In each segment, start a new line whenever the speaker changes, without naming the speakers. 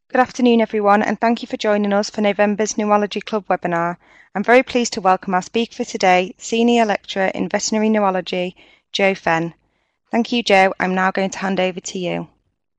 Good afternoon, everyone, and thank you for joining us for November's Neurology Club webinar. I'm very pleased to welcome our speaker for today, Senior Lecturer in Veterinary Neurology, Joe Fenn. Thank you, Joe. I'm now going to hand over to you.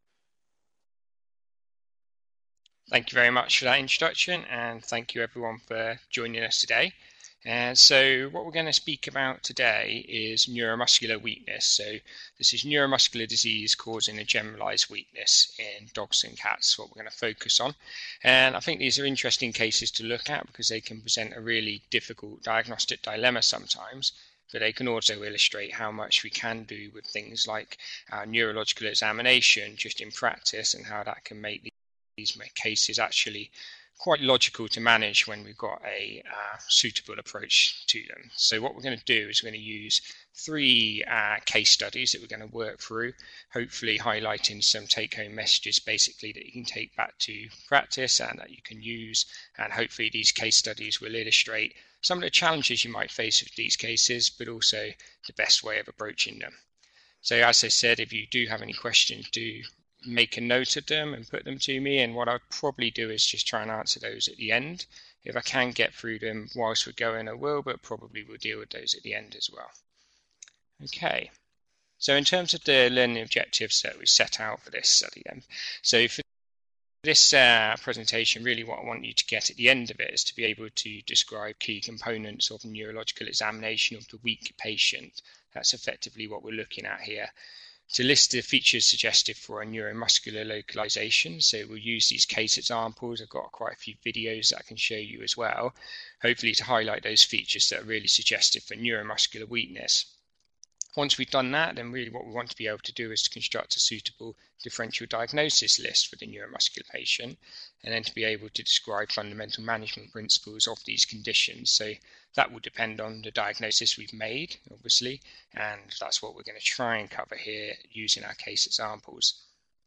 Thank you very much for that introduction, and thank you everyone for joining us today. And so what we're going to speak about today is neuromuscular weakness. So this is neuromuscular disease causing a generalized weakness in dogs and cats, what we're going to focus on. And I think these are interesting cases to look at because they can present a really difficult diagnostic dilemma sometimes, but they can also illustrate how much we can do with things like our neurological examination just in practice and how that can make these cases actually quite logical to manage when we've got a suitable approach to them. So what we're going to do is we're going to use three case studies that we're going to work through, hopefully highlighting some take-home messages basically that you can take back to practice and that you can use, and hopefully these case studies will illustrate some of the challenges you might face with these cases, but also the best way of approaching them. So as I said, if you do have any questions, do make a note of them and put them to me, and what I'll probably do is just try and answer those at the end. If I can get through them whilst we're going, I will, but probably we'll deal with those at the end as well. Okay, so in terms of the learning objectives that we set out for this study then, so for this presentation, really what I want you to get at the end of it is to be able to describe key components of neurological examination of the weak patient. That's effectively what we're looking at here. To list the features suggested for a neuromuscular localization. So we'll use these case examples. I've got quite a few videos that I can show you as well, hopefully to highlight those features that are really suggestive for neuromuscular weakness. Once we've done that, then really what we want to be able to do is to construct a suitable differential diagnosis list for the neuromuscular patient, and then to be able to describe fundamental management principles of these conditions. So that will depend on the diagnosis we've made, obviously, and that's what we're going to try and cover here using our case examples.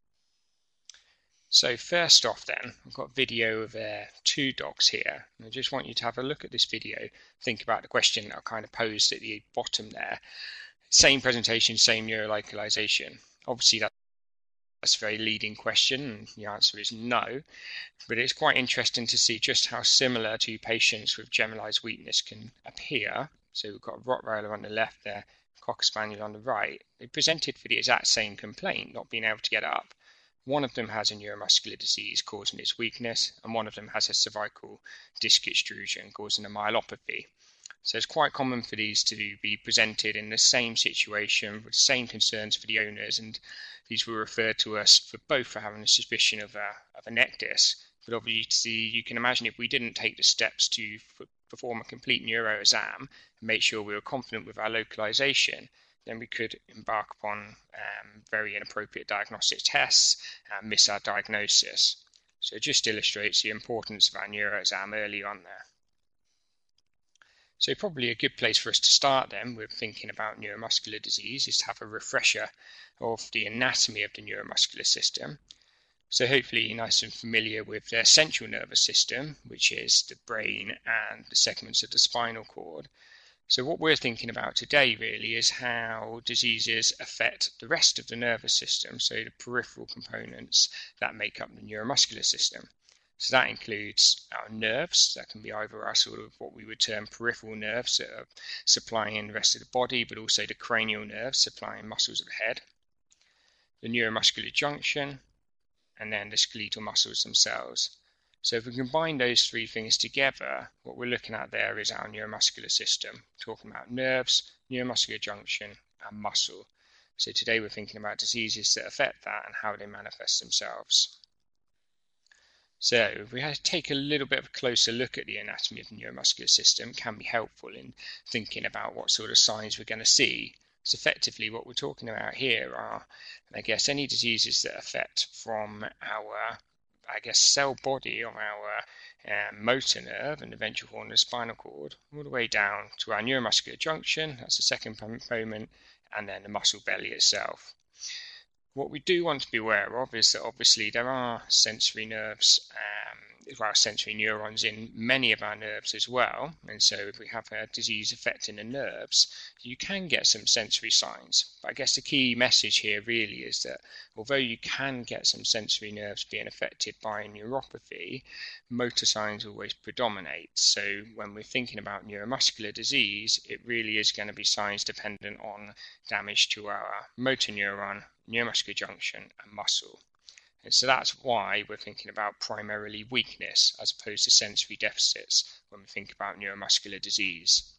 So first off then, I've got a video of two dogs here, and I just want you to have a look at this video, think about the question that I kind of posed at the bottom there. Same presentation, same neurolocalization. Obviously that's a very leading question, and the answer is no, but it's quite interesting to see just how similar two patients with generalized weakness can appear. So we've got a Rottweiler on the left there, Cocker Spaniel on the right. They presented for the exact same complaint, not being able to get up. One of them has a neuromuscular disease causing its weakness, and one of them has a cervical disc extrusion causing a myelopathy. So it's quite common for these to be presented in the same situation with the same concerns for the owners, and these were referred to us for both for having a suspicion of a neck disc. But obviously you can imagine if we didn't take the steps to perform a complete neuro exam and make sure we were confident with our localization, then we could embark upon very inappropriate diagnostic tests and miss our diagnosis. So it just illustrates the importance of our neuro exam early on there. So probably a good place for us to start then with thinking about neuromuscular disease is to have a refresher of the anatomy of the neuromuscular system. So hopefully you're nice and familiar with the central nervous system, which is the brain and the segments of the spinal cord. So what we're thinking about today really is how diseases affect the rest of the nervous system, so the peripheral components that make up the neuromuscular system. So that includes our nerves, that can be either our sort of what we would term peripheral nerves that are supplying the rest of the body, but also the cranial nerves supplying muscles of the head, the neuromuscular junction, and then the skeletal muscles themselves. So if we combine those three things together, what we're looking at there is our neuromuscular system, talking about nerves, neuromuscular junction, and muscle. So today we're thinking about diseases that affect that and how they manifest themselves. So if we had to take a little bit of a closer look at the anatomy of the neuromuscular system, can be helpful in thinking about what sort of signs we're going to see. So effectively what we're talking about here are, I guess, any diseases that affect from our, cell body of our motor nerve and the ventral horn of the spinal cord, all the way down to our neuromuscular junction, that's the second component, and then the muscle belly itself. What we do want to be aware of is that obviously there are sensory nerves sensory neurons in many of our nerves as well. And so if we have a disease affecting the nerves, you can get some sensory signs. But I guess the key message here really is that although you can get some sensory nerves being affected by a neuropathy, motor signs always predominate. So when we're thinking about neuromuscular disease, it really is going to be signs dependent on damage to our motor neuron, neuromuscular junction, and muscle. And so that's why we're thinking about primarily weakness as opposed to sensory deficits when we think about neuromuscular disease.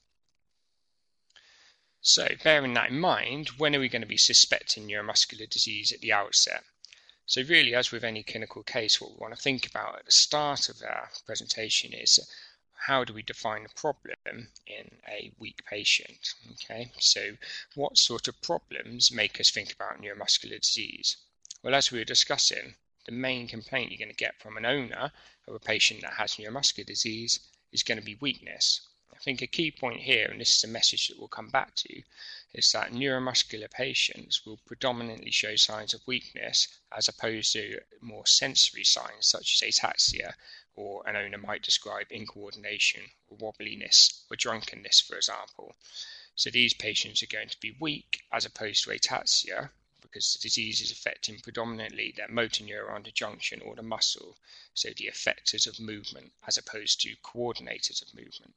So bearing that in mind, when are we going to be suspecting neuromuscular disease at the outset? So really, as with any clinical case, what we want to think about at the start of our presentation is how do we define a problem in a weak patient? Okay, so what sort of problems make us think about neuromuscular disease? Well, as we were discussing, the main complaint you're going to get from an owner of a patient that has neuromuscular disease is going to be weakness. I think a key point here, and this is a message that we'll come back to, is that neuromuscular patients will predominantly show signs of weakness as opposed to more sensory signs such as ataxia, or an owner might describe incoordination or wobbliness or drunkenness, for example. So these patients are going to be weak as opposed to ataxia, because the disease is affecting predominantly their motor neuron, the junction, or the muscle, so the effectors of movement as opposed to coordinators of movement.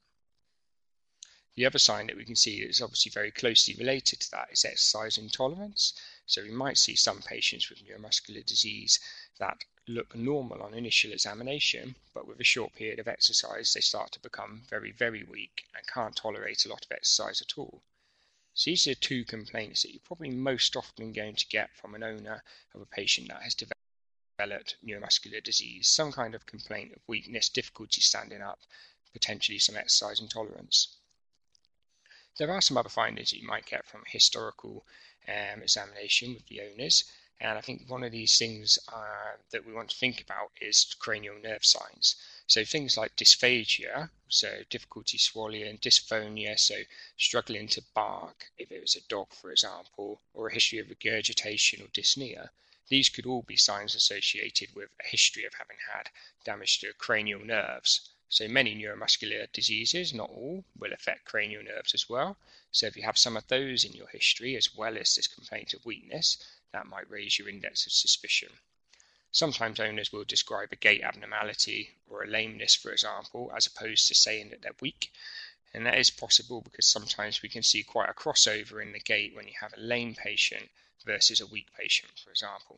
The other sign that we can see that is obviously very closely related to that is exercise intolerance. So we might see some patients with neuromuscular disease that look normal on initial examination, but with a short period of exercise they start to become very, very weak and can't tolerate a lot of exercise at all. So these are two complaints that you're probably most often going to get from an owner of a patient that has developed neuromuscular disease, some kind of complaint of weakness, difficulty standing up, potentially some exercise intolerance. There are some other findings that you might get from a historical examination with the owners, and I think one of these things that we want to think about is cranial nerve signs. So things like dysphagia, so difficulty swallowing, dysphonia, so struggling to bark if it was a dog, for example, or a history of regurgitation or dyspnea. These could all be signs associated with a history of having had damage to cranial nerves. So many neuromuscular diseases, not all, will affect cranial nerves as well. So if you have some of those in your history, as well as this complaint of weakness, that might raise your index of suspicion. Sometimes owners will describe a gait abnormality or a lameness, for example, as opposed to saying that they're weak. And that is possible because sometimes we can see quite a crossover in the gait when you have a lame patient versus a weak patient, for example.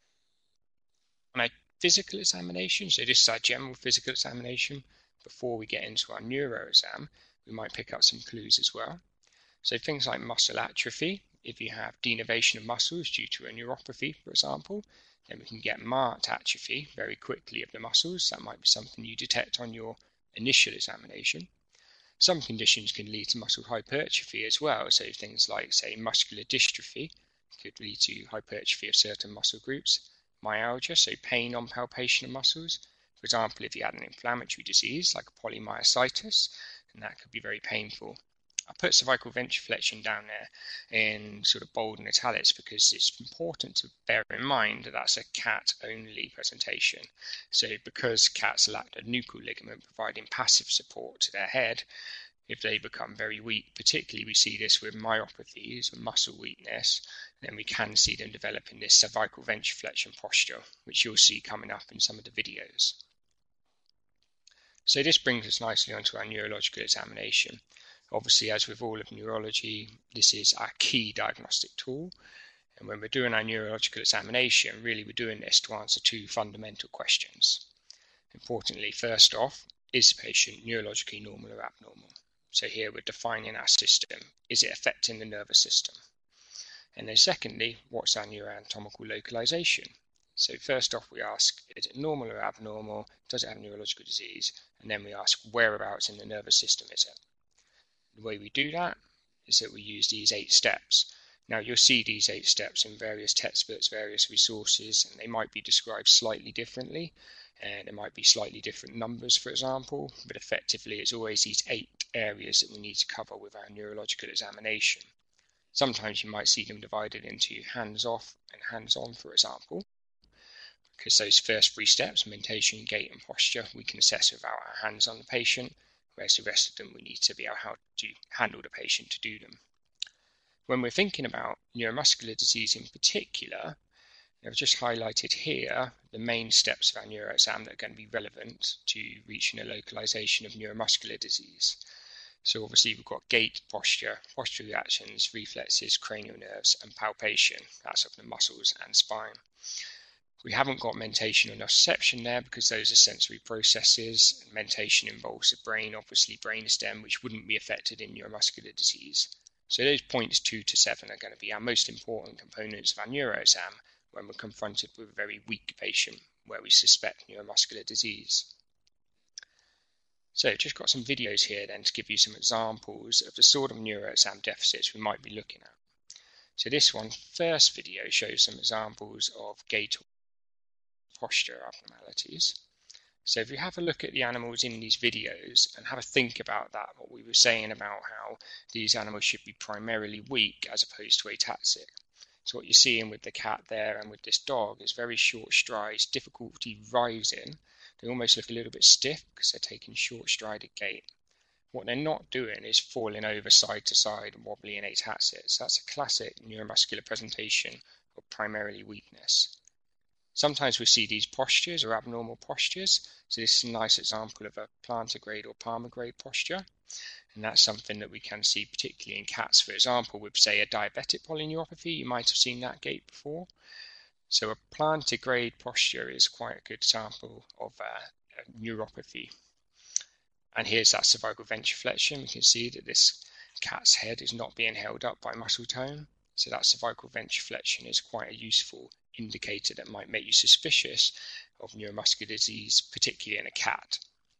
On a physical examination, so this is our general physical examination, before we get into our neuro exam, we might pick up some clues as well. So things like muscle atrophy, if you have denervation of muscles due to a neuropathy, for example, then we can get marked atrophy very quickly of the muscles. That might be something you detect on your initial examination. Some conditions can lead to muscle hypertrophy as well. So things like, say, muscular dystrophy could lead to hypertrophy of certain muscle groups. Myalgia, so pain on palpation of muscles. For example, if you had an inflammatory disease like a polymyositis, then that could be very painful. I put cervical ventriflexion down there in sort of bold and italics because it's important to bear in mind that that's a cat-only presentation. So because cats lack the nuchal ligament providing passive support to their head, if they become very weak, particularly we see this with myopathies and muscle weakness, then we can see them developing this cervical ventriflexion posture, which you'll see coming up in some of the videos. So this brings us nicely onto our neurological examination. Obviously, as with all of neurology, this is our key diagnostic tool. And when we're doing our neurological examination, really we're doing this to answer two fundamental questions. Importantly, first off, is the patient neurologically normal or abnormal? So here we're defining our system. Is it affecting the nervous system? And then secondly, what's our neuroanatomical localization? So first off, we ask, is it normal or abnormal? Does it have neurological disease? And then we ask, whereabouts in the nervous system is it? The way we do that is that we use these 8 steps. Now you'll see these 8 steps in various textbooks, various resources, and they might be described slightly differently, and there might be slightly different numbers, for example, but effectively it's always these 8 areas that we need to cover with our neurological examination. Sometimes you might see them divided into hands-off and hands-on, for example, because those first 3 steps, mentation, gait and posture, we can assess without our hands on the patient, whereas the rest of them we need to be able how to handle the patient to do them. When we're thinking about neuromuscular disease in particular, I've just highlighted here the main steps of our neuroexam that are going to be relevant to reaching a localization of neuromuscular disease. So obviously we've got gait, posture, postural reactions, reflexes, cranial nerves and palpation, that's of the muscles and spine. We haven't got mentation or nociception there because those are sensory processes. Mentation involves the brain, obviously brainstem, which wouldn't be affected in neuromuscular disease. So those points 2 to 7 are going to be our most important components of our neuroexam when we're confronted with a very weak patient where we suspect neuromuscular disease. So just got some videos here then to give you some examples of the sort of neuroexam deficits we might be looking at. So this first video shows some examples of gait or posture abnormalities. So if you have a look at the animals in these videos and have a think about that, what we were saying about how these animals should be primarily weak as opposed to ataxic. So what you're seeing with the cat there and with this dog is very short strides, difficulty rising. They almost look a little bit stiff because they're taking short strided gait. What they're not doing is falling over side to side and wobbly and ataxic. So that's a classic neuromuscular presentation of primarily weakness. Sometimes we see these postures or abnormal postures. So this is a nice example of a plantar-grade or palmar-grade posture. And that's something that we can see particularly in cats, for example, with, say, a diabetic polyneuropathy. You might have seen that gait before. So a plantar-grade posture is quite a good example of a neuropathy. And here's that cervical ventriflexion. We can see that this cat's head is not being held up by muscle tone. So that cervical ventriflexion is quite a useful indicator that might make you suspicious of neuromuscular disease, particularly in a cat.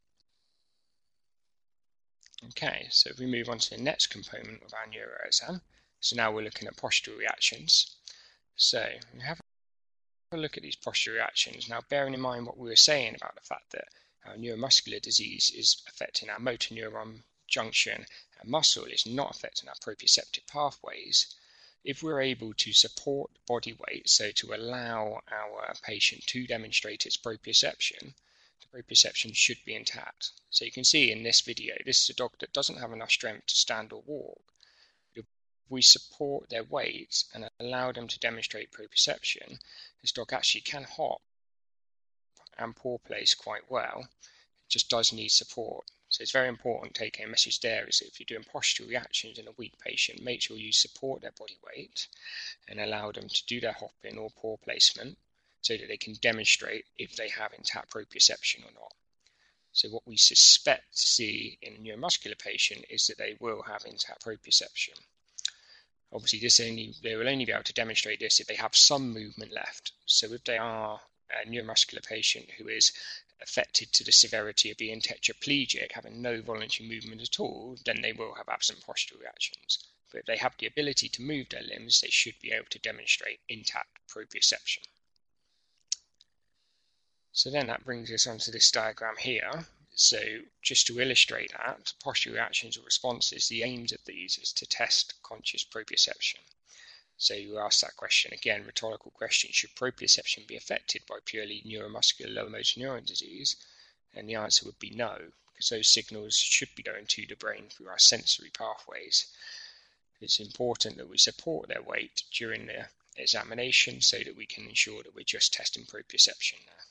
Okay, so if we move on to the next component of our neuroexam, so now we're looking at postural reactions. So we have a look at these postural reactions. Now, bearing in mind what we were saying about the fact that our neuromuscular disease is affecting our motor neuron junction and muscle, is not affecting our proprioceptive pathways. If we're able to support body weight, so to allow our patient to demonstrate its proprioception, the proprioception should be intact. So you can see in this video, this is a dog that doesn't have enough strength to stand or walk. If we support their weight and allow them to demonstrate proprioception, this dog actually can hop and paw place quite well. It just does need support. So it's very important taking a message there is that if you're doing postural reactions in a weak patient, make sure you support their body weight and allow them to do their hopping or paw placement so that they can demonstrate if they have intact proprioception or not. So what we suspect to see in a neuromuscular patient is that they will have intact proprioception. Obviously, they will only be able to demonstrate this if they have some movement left. So if they are a neuromuscular patient who is affected to the severity of being tetraplegic, having no voluntary movement at all, then they will have absent postural reactions. But if they have the ability to move their limbs, they should be able to demonstrate intact proprioception. So then that brings us onto this diagram here. So just to illustrate that, postural reactions or responses, the aims of these is to test conscious proprioception. So you ask that question again, rhetorical question, should proprioception be affected by purely neuromuscular lower motor neuron disease? And the answer would be no, because those signals should be going to the brain through our sensory pathways. It's important that we support their weight during the examination so that we can ensure that we're just testing proprioception there.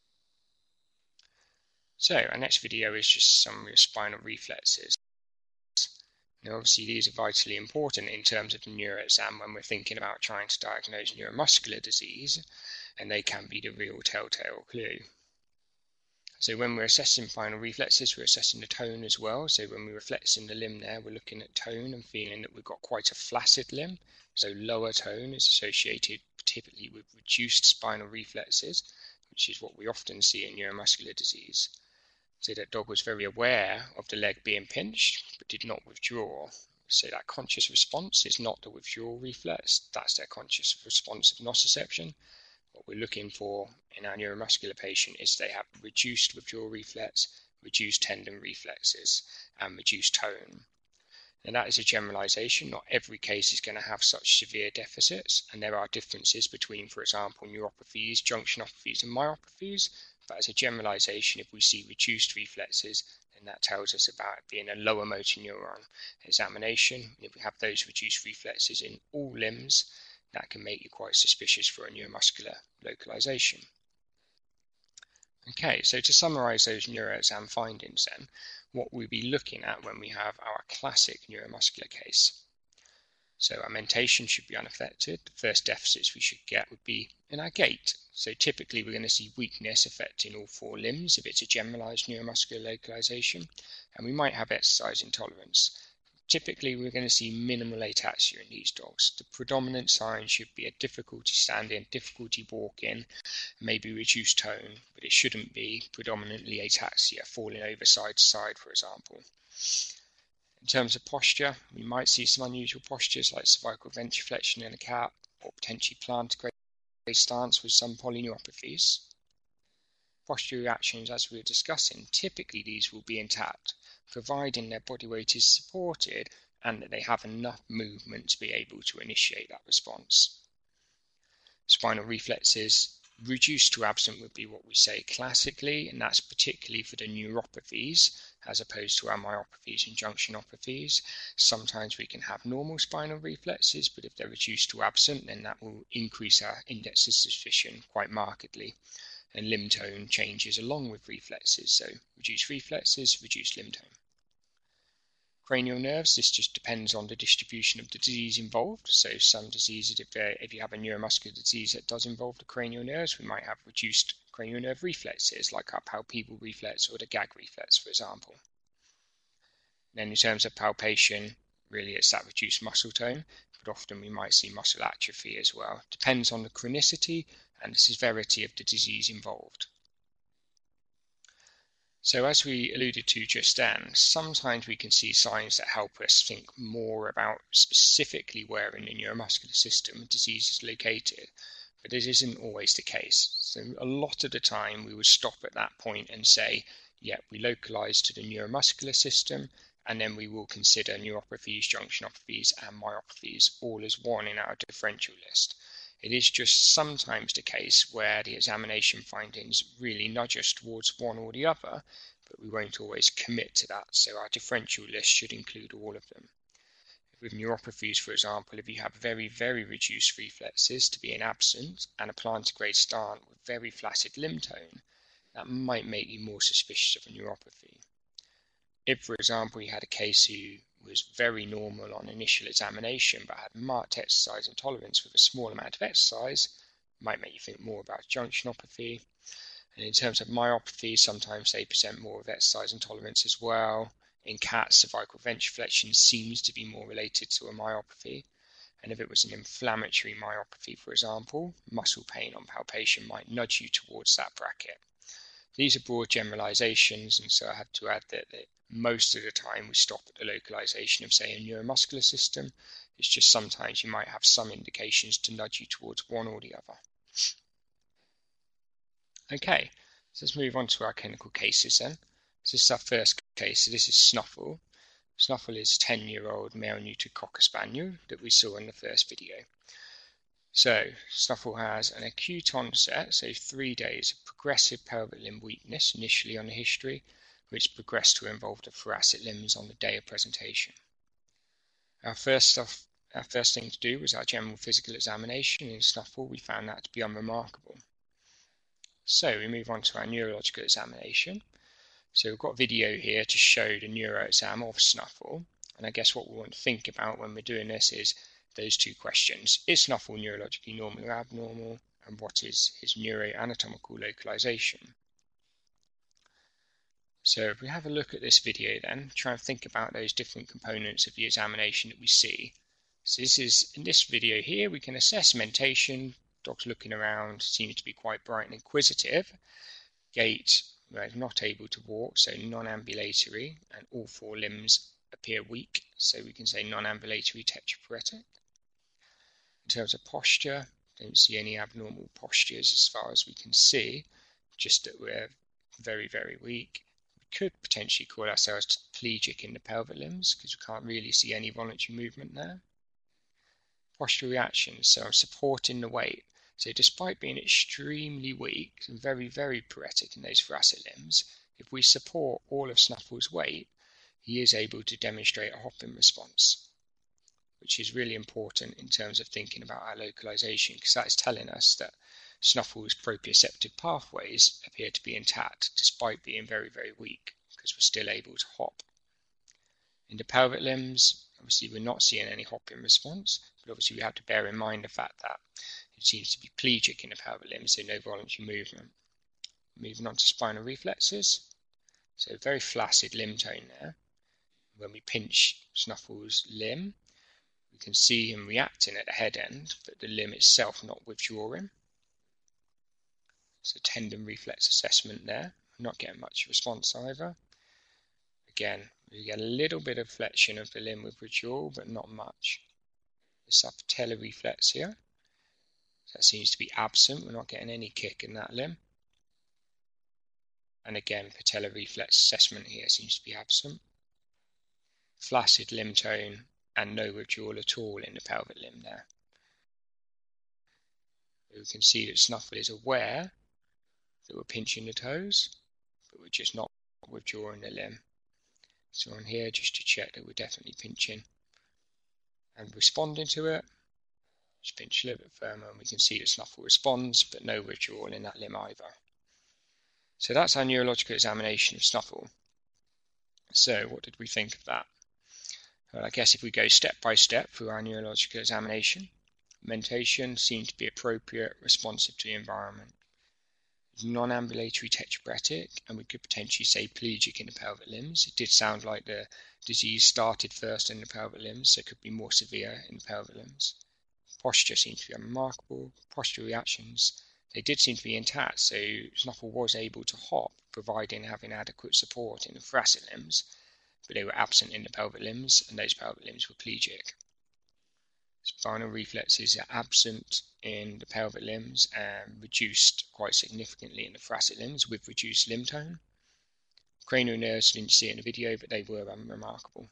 So our next video is just some of your spinal reflexes. Now, obviously, these are vitally important in terms of the neuroexam when we're thinking about trying to diagnose neuromuscular disease, and they can be the real telltale clue. So when we're assessing spinal reflexes, we're assessing the tone as well. So when we're reflexing the limb there, we're looking at tone and feeling that we've got quite a flaccid limb. So lower tone is associated typically with reduced spinal reflexes, which is what we often see in neuromuscular disease. So that dog was very aware of the leg being pinched, but did not withdraw. So that conscious response is not the withdrawal reflex, that's their conscious response of nociception. What we're looking for in our neuromuscular patient is they have reduced withdrawal reflex, reduced tendon reflexes, and reduced tone. And that is a generalization. Not every case is going to have such severe deficits, and there are differences between, for example, neuropathies, junctionopathies, and myopathies. But as a generalization, if we see reduced reflexes, then that tells us about it being a lower motor neuron examination. And if we have those reduced reflexes in all limbs, that can make you quite suspicious for a neuromuscular localization. Okay, so to summarize those neuroexam findings then, what we'll be looking at when we have our classic neuromuscular case. So our mentation should be unaffected. The first deficits we should get would be in our gait. So typically we're going to see weakness affecting all four limbs if it's a generalized neuromuscular localization, and we might have exercise intolerance. Typically, we're going to see minimal ataxia in these dogs. The predominant signs should be a difficulty standing, difficulty walking, maybe reduced tone, but it shouldn't be predominantly ataxia, falling over side to side, for example. In terms of posture, we might see some unusual postures like cervical ventriflexion in a cat, or potentially plantar stance with some polyneuropathies. Posture reactions, as we were discussing, typically these will be intact, providing their body weight is supported and that they have enough movement to be able to initiate that response. Spinal reflexes reduced to absent would be what we say classically, and that's particularly for the neuropathies as opposed to our myopathies and junctionopathies. Sometimes we can have normal spinal reflexes, but if they're reduced to absent, then that will increase our index of suspicion quite markedly. And limb tone changes along with reflexes, so reduced reflexes, reduced limb tone. Cranial nerves, this just depends on the distribution of the disease involved. So some diseases, if you have a neuromuscular disease that does involve the cranial nerves, we might have reduced cranial nerve reflexes, like our palpebral reflex or the gag reflex, for example. Then in terms of palpation, really it's that reduced muscle tone, but often we might see muscle atrophy as well. Depends on the chronicity and the severity of the disease involved. So as we alluded to just then, sometimes we can see signs that help us think more about specifically where in the neuromuscular system a disease is located, but this isn't always the case. So a lot of the time we would stop at that point and say, yeah, we localize to the neuromuscular system, and then we will consider neuropathies, junctionopathies, and myopathies all as one in our differential list. It is just sometimes the case where the examination findings really nudge us towards one or the other, but we won't always commit to that, so our differential list should include all of them. With neuropathies, for example, if you have very, very reduced reflexes to being absent and a plantar stance with very flaccid limb tone, that might make you more suspicious of a neuropathy. If, for example, you had a case who was very normal on initial examination but had marked exercise intolerance with a small amount of exercise, might make you think more about junctionopathy. And in terms of myopathy, sometimes they present more of exercise intolerance as well. In cats, cervical ventriflexion seems to be more related to a myopathy. And if it was an inflammatory myopathy, for example, muscle pain on palpation might nudge you towards that bracket. These are broad generalizations, and so I have to add that most of the time we stop at the localization of, say, a neuromuscular system. It's just sometimes you might have some indications to nudge you towards one or the other. Okay, so let's move on to our clinical cases then. So this is our first case. So this is Snuffle. Snuffle is a 10-year-old male neutered Cocker Spaniel that we saw in the first video. So Snuffle has an acute onset, so 3 days of progressive pelvic limb weakness initially on the history, which progressed to involve the thoracic limbs on the day of presentation. Our first thing to do was our general physical examination. In Snuffle, we found that to be unremarkable. So we move on to our neurological examination. So we've got a video here to show the neuro exam of Snuffle, and I guess what we want to think about when we're doing this is those two questions. Is Snuffle neurologically normal or abnormal, and what is his neuroanatomical localization? So if we have a look at this video then, try and think about those different components of the examination that we see. So in this video here, we can assess mentation. Dog's looking around, seems to be quite bright and inquisitive. Gait, not able to walk, so non-ambulatory, and all four limbs appear weak, so we can say non-ambulatory tetraphoretic. In terms of posture, don't see any abnormal postures as far as we can see, just that we're very, very weak. could potentially call ourselves plegic in the pelvic limbs because we can't really see any voluntary movement there. Postural reactions, so I'm supporting the weight. So despite being extremely weak and very, very paretic in those thoracic limbs, if we support all of Snuffle's weight, he is able to demonstrate a hopping response, which is really important in terms of thinking about our localization, because that is telling us that Snuffle's proprioceptive pathways appear to be intact despite being very, very weak, because we're still able to hop. In the pelvic limbs, obviously we're not seeing any hopping response, but obviously we have to bear in mind the fact that it seems to be plegic in the pelvic limbs, so no voluntary movement. Moving on to spinal reflexes, so very flaccid limb tone there. When we pinch Snuffle's limb, we can see him reacting at the head end, but the limb itself not withdrawing. So tendon reflex assessment there, not getting much response either. Again, we get a little bit of flexion of the limb with withdrawal, but not much. The subpatellar reflex here, that seems to be absent. We're not getting any kick in that limb. And again, patellar reflex assessment here seems to be absent. Flaccid limb tone and no withdrawal at all in the pelvic limb there. We can see that Snuffle is aware that we're pinching the toes, but we're just not withdrawing the limb. So on here, just to check that we're definitely pinching and responding to it, just pinch a little bit firmer and we can see that Snuffle responds, but no withdrawal in that limb either. So that's our neurological examination of Snuffle. So what did we think of that? Well, I guess if we go step by step through our neurological examination, mentation seemed to be appropriate, responsive to the environment. Non-ambulatory tetraparetic, and we could potentially say plegic in the pelvic limbs. It did sound like the disease started first in the pelvic limbs, so it could be more severe in the pelvic limbs. Posture seemed to be unremarkable. Postural reactions, they did seem to be intact, so Snuffle was able to hop, providing having adequate support in the thoracic limbs, but they were absent in the pelvic limbs, and those pelvic limbs were plegic. Spinal reflexes are absent in the pelvic limbs and reduced quite significantly in the thoracic limbs with reduced limb tone. Cranial nerves, didn't see it in the video, but they were unremarkable.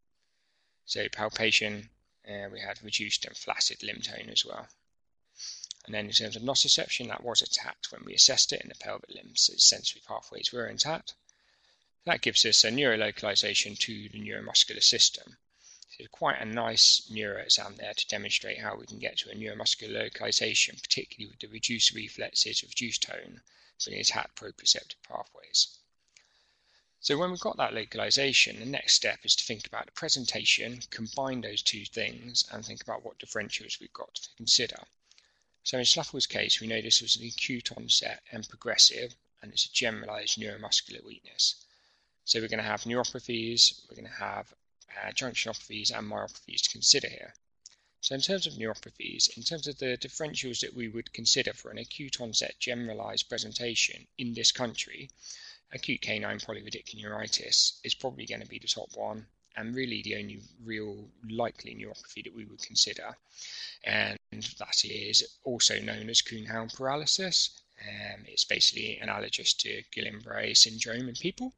So palpation, we had reduced and flaccid limb tone as well. And then in terms of nociception, that was intact when we assessed it in the pelvic limbs, so sensory pathways were intact. That gives us a neurolocalization to the neuromuscular system. So quite a nice neuro exam there to demonstrate how we can get to a neuromuscular localization, particularly with the reduced reflexes, reduced tone, for the intact proprioceptive pathways. So when we've got that localization, the next step is to think about the presentation, combine those two things, and think about what differentials we've got to consider. So in Snuffle's case, we know this was an acute onset and progressive, and it's a generalized neuromuscular weakness. So we're going to have neuropathies, we're going to have junctionopathies and myopathies to consider here. So in terms of neuropathies, in terms of the differentials that we would consider for an acute onset generalized presentation in this country, acute canine polyradiculoneuritis is probably going to be the top one, and really the only real likely neuropathy that we would consider. And that is also known as Kuhn-Hound paralysis. It's basically analogous to Guillain-Barré syndrome in people.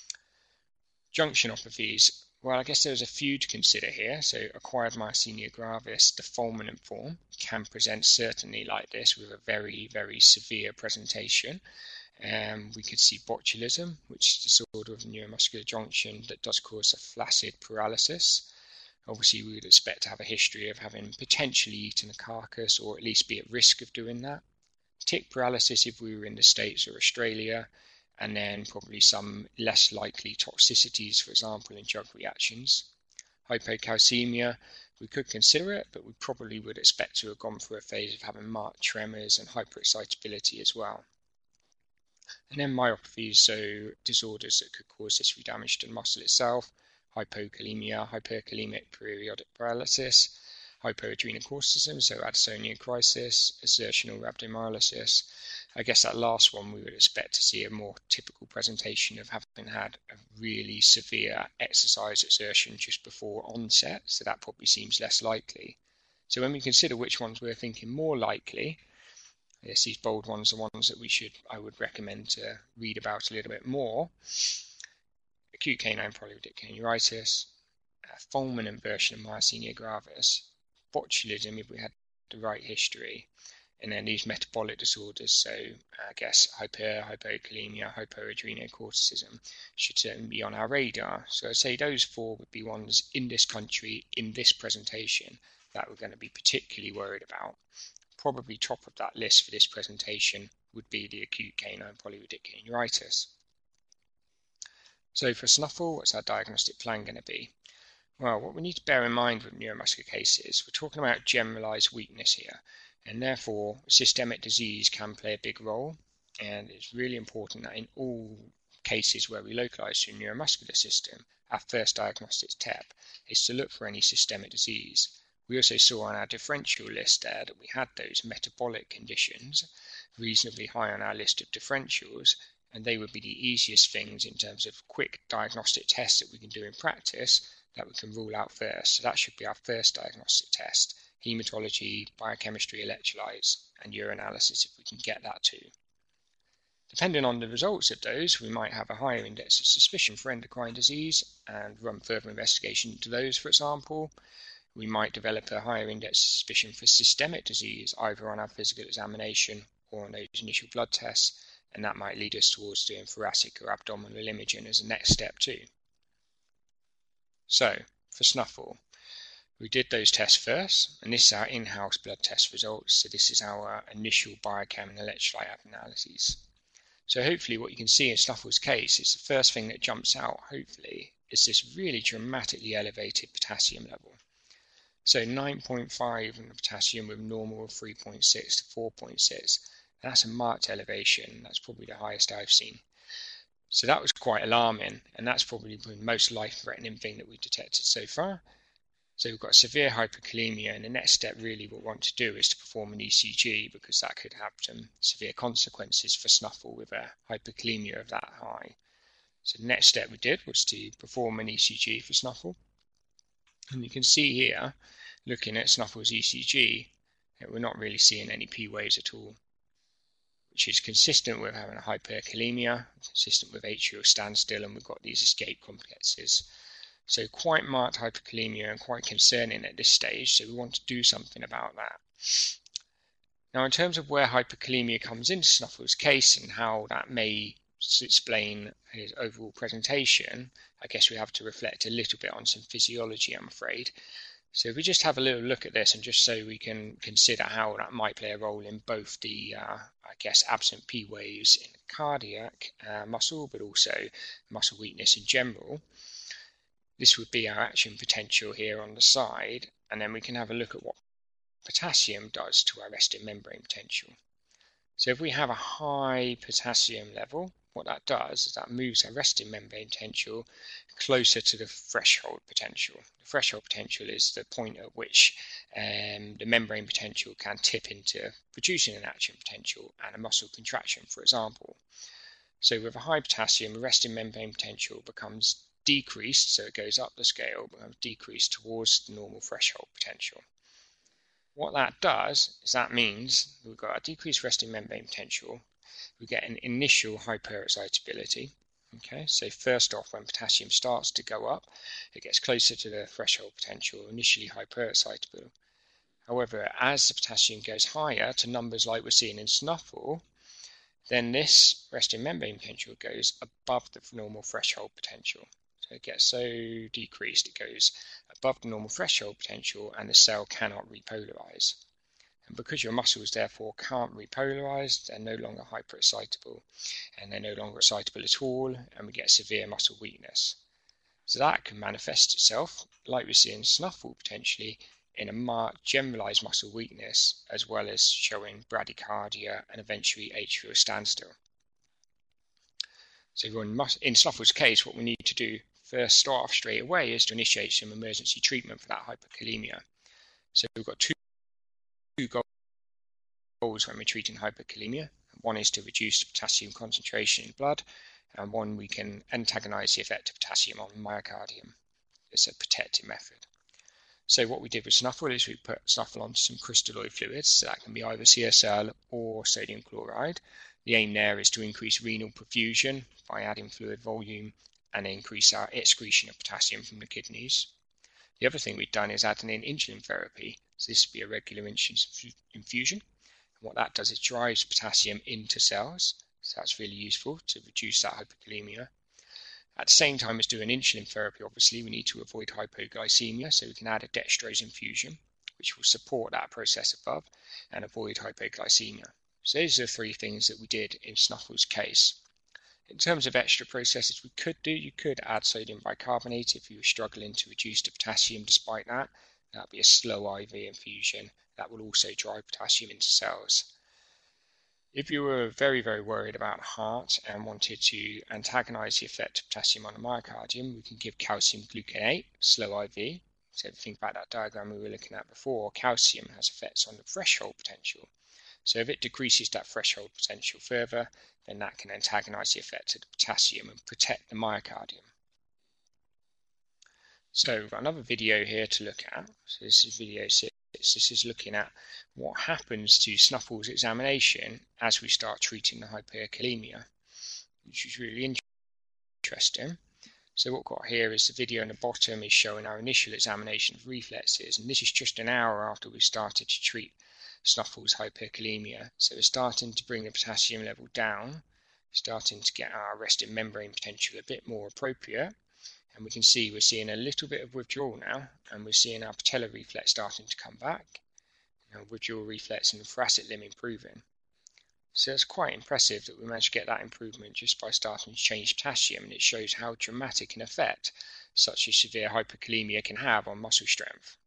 Junctionopathies, well, I guess there's a few to consider here. So acquired myasthenia gravis, the fulminant form, can present certainly like this with a very, very severe presentation. We could see botulism, which is a disorder of the neuromuscular junction that does cause a flaccid paralysis. Obviously, we would expect to have a history of having potentially eaten a carcass or at least be at risk of doing that. Tick paralysis if we were in the States or Australia, and then probably some less likely toxicities, for example, in drug reactions. Hypocalcemia, we could consider it, but we probably would expect to have gone through a phase of having marked tremors and hyperexcitability as well. And then myopathies, so disorders that could cause tissue damage to the muscle itself, hypokalemia, hyperkalemic periodic paralysis, hypoadrenocorticism, so Addisonian crisis, exertional rhabdomyolysis. I guess that last one we would expect to see a more typical presentation of having had a really severe exercise exertion just before onset, so that probably seems less likely. So when we consider which ones we're thinking more likely, I guess these bold ones are ones that I would recommend to read about a little bit more. acute canine polyradicular neuritis, a fulminant version of myasthenia gravis, botulism if we had the right history, and then these metabolic disorders, so I guess hypokalemia, hypoadrenocorticism should certainly be on our radar. So I'd say those four would be ones in this country, in this presentation, that we're going to be particularly worried about. Probably top of that list for this presentation would be the acute canine polyradicular neuritis. So for snuffle, what's our diagnostic plan going to be? Well, what we need to bear in mind with neuromuscular cases, we're talking about generalized weakness here, and therefore systemic disease can play a big role, and it's really important that in all cases where we localize the neuromuscular system, our first diagnostic step is to look for any systemic disease. We also saw on our differential list there that we had those metabolic conditions reasonably high on our list of differentials, and they would be the easiest things in terms of quick diagnostic tests that we can do in practice that we can rule out first. So that should be our first diagnostic test: hematology, biochemistry, electrolytes, and urinalysis if we can get that too. Depending on the results of those, we might have a higher index of suspicion for endocrine disease and run further investigation into those, for example. We might develop a higher index of suspicion for systemic disease, either on our physical examination or on those initial blood tests, and that might lead us towards doing thoracic or abdominal imaging as a next step too. So, for snuffle, we did those tests first, and this is our in-house blood test results. So this is our initial biochem and electrolyte analyses. So hopefully what you can see in snuffle's case is the first thing that jumps out, hopefully, is this really dramatically elevated potassium level. So 9.5 in the potassium with normal of 3.6 to 4.6. That's a marked elevation. That's probably the highest I've seen. So that was quite alarming, and that's probably the most life-threatening thing that we've detected so far. So we've got severe hyperkalemia, and the next step really what we want to do is to perform an ECG, because that could have some severe consequences for snuffle with a hyperkalemia of that high. So the next step we did was to perform an ECG for snuffle. And you can see here, looking at snuffle's ECG, that we're not really seeing any P waves at all, which is consistent with having a hyperkalemia, consistent with atrial standstill, and we've got these escape complexes. So quite marked hyperkalemia and quite concerning at this stage, so we want to do something about that. Now, in terms of where hyperkalemia comes into snuffle's case and how that may explain his overall presentation, I guess we have to reflect a little bit on some physiology, I'm afraid. So if we just have a little look at this, and just so we can consider how that might play a role in both the, I guess, absent P waves in the cardiac muscle, but also muscle weakness in general. This would be our action potential here on the side, and then we can have a look at what potassium does to our resting membrane potential. So if we have a high potassium level, what that does is that moves our resting membrane potential closer to the threshold potential. The threshold potential is the point at which the membrane potential can tip into producing an action potential and a muscle contraction, for example. So with a high potassium, the resting membrane potential becomes decreased, so it goes up the scale, becomes decreased towards the normal threshold potential. What that does is that means we've got a decreased resting membrane potential, we get an initial hyperexcitability. Okay, so first off, when potassium starts to go up, it gets closer to the threshold potential, initially hyperexcitable. However, as the potassium goes higher to numbers like we're seeing in snuffle, then this resting membrane potential goes above the normal threshold potential. So it gets so decreased, it goes above the normal threshold potential, and the cell cannot repolarize. And because your muscles therefore can't repolarize, they're no longer hyperexcitable, and they're no longer excitable at all, and we get severe muscle weakness. So that can manifest itself, like we see in snuffle potentially, in a marked generalized muscle weakness, as well as showing bradycardia and eventually atrial standstill. So in snuffle's case, what we need to do first, start off straight away, is to initiate some emergency treatment for that hyperkalemia. So we've got two goals when we're treating hyperkalemia. One is to reduce the potassium concentration in blood, and one, we can antagonize the effect of potassium on myocardium. It's a protective method. So what we did with snuffle is we put snuffle onto some crystalloid fluids, so that can be either CSL or sodium chloride. The aim there is to increase renal perfusion by adding fluid volume and increase our excretion of potassium from the kidneys. The other thing we've done is adding in insulin therapy. So this would be a regular insulin infusion. And what that does is drives potassium into cells. So that's really useful to reduce that hyperkalemia. At the same time as doing insulin therapy, obviously, we need to avoid hypoglycemia, so we can add a dextrose infusion, which will support that process above and avoid hypoglycemia. So those are the three things that we did in Snuffle's case. In terms of extra processes we could do, you could add sodium bicarbonate if you were struggling to reduce the potassium despite that. That would be a slow IV infusion. That will also drive potassium into cells. If you were very, very worried about the heart and wanted to antagonize the effect of potassium on the myocardium, we can give calcium gluconate, slow IV. So if you think about that diagram we were looking at before, calcium has effects on the threshold potential. So if it decreases that threshold potential further, then that can antagonize the effect of the potassium and protect the myocardium. So we've got another video here to look at. So this is video 6. This is looking at what happens to Snuffle's examination as we start treating the hyperkalemia, which is really interesting. So what we've got here is the video on the bottom is showing our initial examination of reflexes, and this is just an hour after we started to treat Snuffle's hyperkalemia. So we're starting to bring the potassium level down, starting to get our resting membrane potential a bit more appropriate. And we can see we're seeing a little bit of withdrawal now, and we're seeing our patellar reflex starting to come back, and our withdrawal reflex and the thoracic limb improving. So it's quite impressive that we managed to get that improvement just by starting to change potassium, and it shows how dramatic an effect such a severe hyperkalemia can have on muscle strength.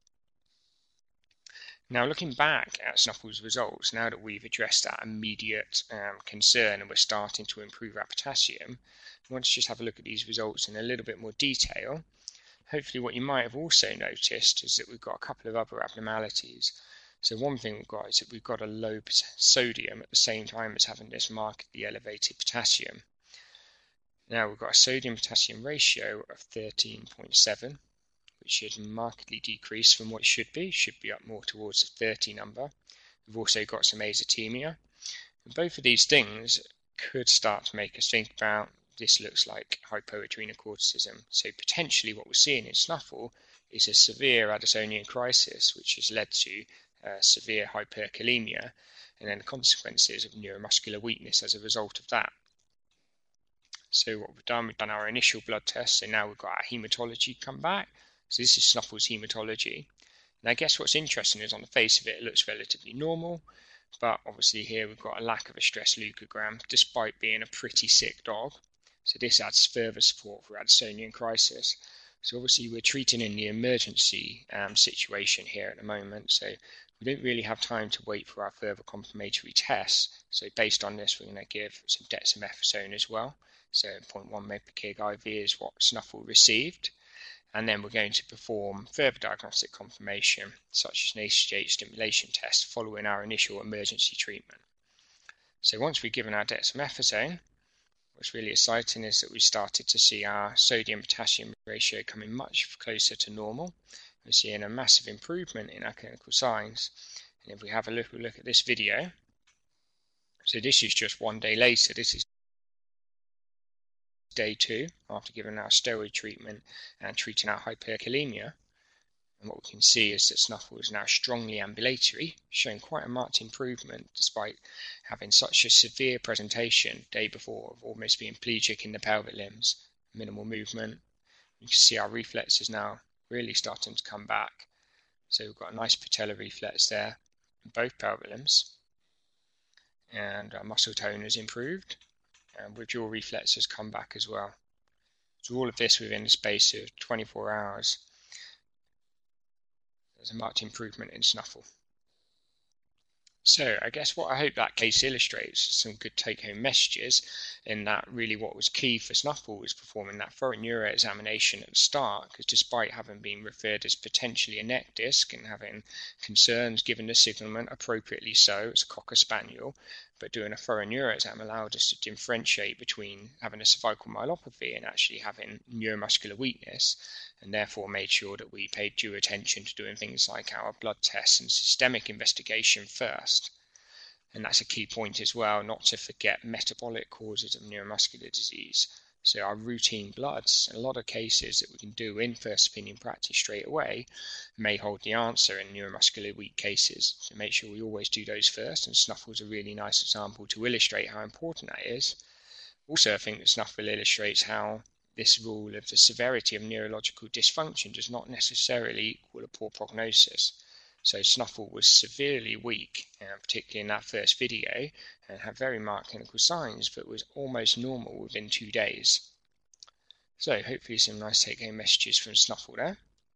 Now, looking back at Snuffle's results, now that we've addressed that immediate concern and we're starting to improve our potassium, I want to just have a look at these results in a little bit more detail. Hopefully what you might have also noticed is that we've got a couple of other abnormalities. So one thing we've got is that we've got a low sodium at the same time as having this markedly elevated potassium. Now we've got a sodium-potassium ratio of 13.7, which should markedly decrease from what it should be up more towards the 30 number. We've also got some azotemia. And both of these things could start to make us think about this looks like hypoadrenocorticism. So potentially what we're seeing in Snuffle is a severe Addisonian crisis, which has led to severe hyperkalemia and then the consequences of neuromuscular weakness as a result of that. So what we've done our initial blood test, so now we've got our hematology come back. So this is Snuffle's hematology. And I guess what's interesting is on the face of it, it looks relatively normal, but obviously here we've got a lack of a stress leukogram despite being a pretty sick dog. So this adds further support for Addisonian crisis. So obviously we're treating in the emergency situation here at the moment, so we don't really have time to wait for our further confirmatory tests. So based on this, we're going to give some dexamethasone as well. So 0.1 mg/kg IV is what Snuffle received. And then we're going to perform further diagnostic confirmation, such as an ACTH stimulation test following our initial emergency treatment. So once we've given our dexamethasone, what's really exciting is that we started to see our sodium-potassium ratio coming much closer to normal. We're seeing a massive improvement in our clinical signs. And if we have a look at this video, so this is just one day later, this is day 2 after giving our steroid treatment and treating our hyperkalemia. And what we can see is that Snuffle is now strongly ambulatory, showing quite a marked improvement despite having such a severe presentation day before of almost being plegic in the pelvic limbs, minimal movement. You can see our reflexes now really starting to come back. So we've got a nice patellar reflex there in both pelvic limbs, and our muscle tone has improved, and withdrawal reflex has come back as well. So all of this within the space of 24 hours. There's a marked improvement in Snuffle. So I guess what I hope that case illustrates is some good take-home messages in that really what was key for Snuffle was performing that thorough neuro examination at the start, because despite having been referred as potentially a neck disc and having concerns given the signalment, appropriately so, it's a Cocker Spaniel, but doing a thorough neuro exam allowed us to differentiate between having a cervical myelopathy and actually having neuromuscular weakness, and therefore made sure that we paid due attention to doing things like our blood tests and systemic investigation first. And that's a key point as well, not to forget metabolic causes of neuromuscular disease. So our routine bloods, a lot of cases that we can do in first opinion practice straight away may hold the answer in neuromuscular weak cases. So make sure we always do those first, and snuffle is a really nice example to illustrate how important that is. Also, I think that snuffle illustrates how this rule of the severity of neurological dysfunction does not necessarily equal a poor prognosis. So Snuffle was severely weak, particularly in that first video, and had very marked clinical signs, but was almost normal within 2 days. So hopefully some nice take-home messages from Snuffle there.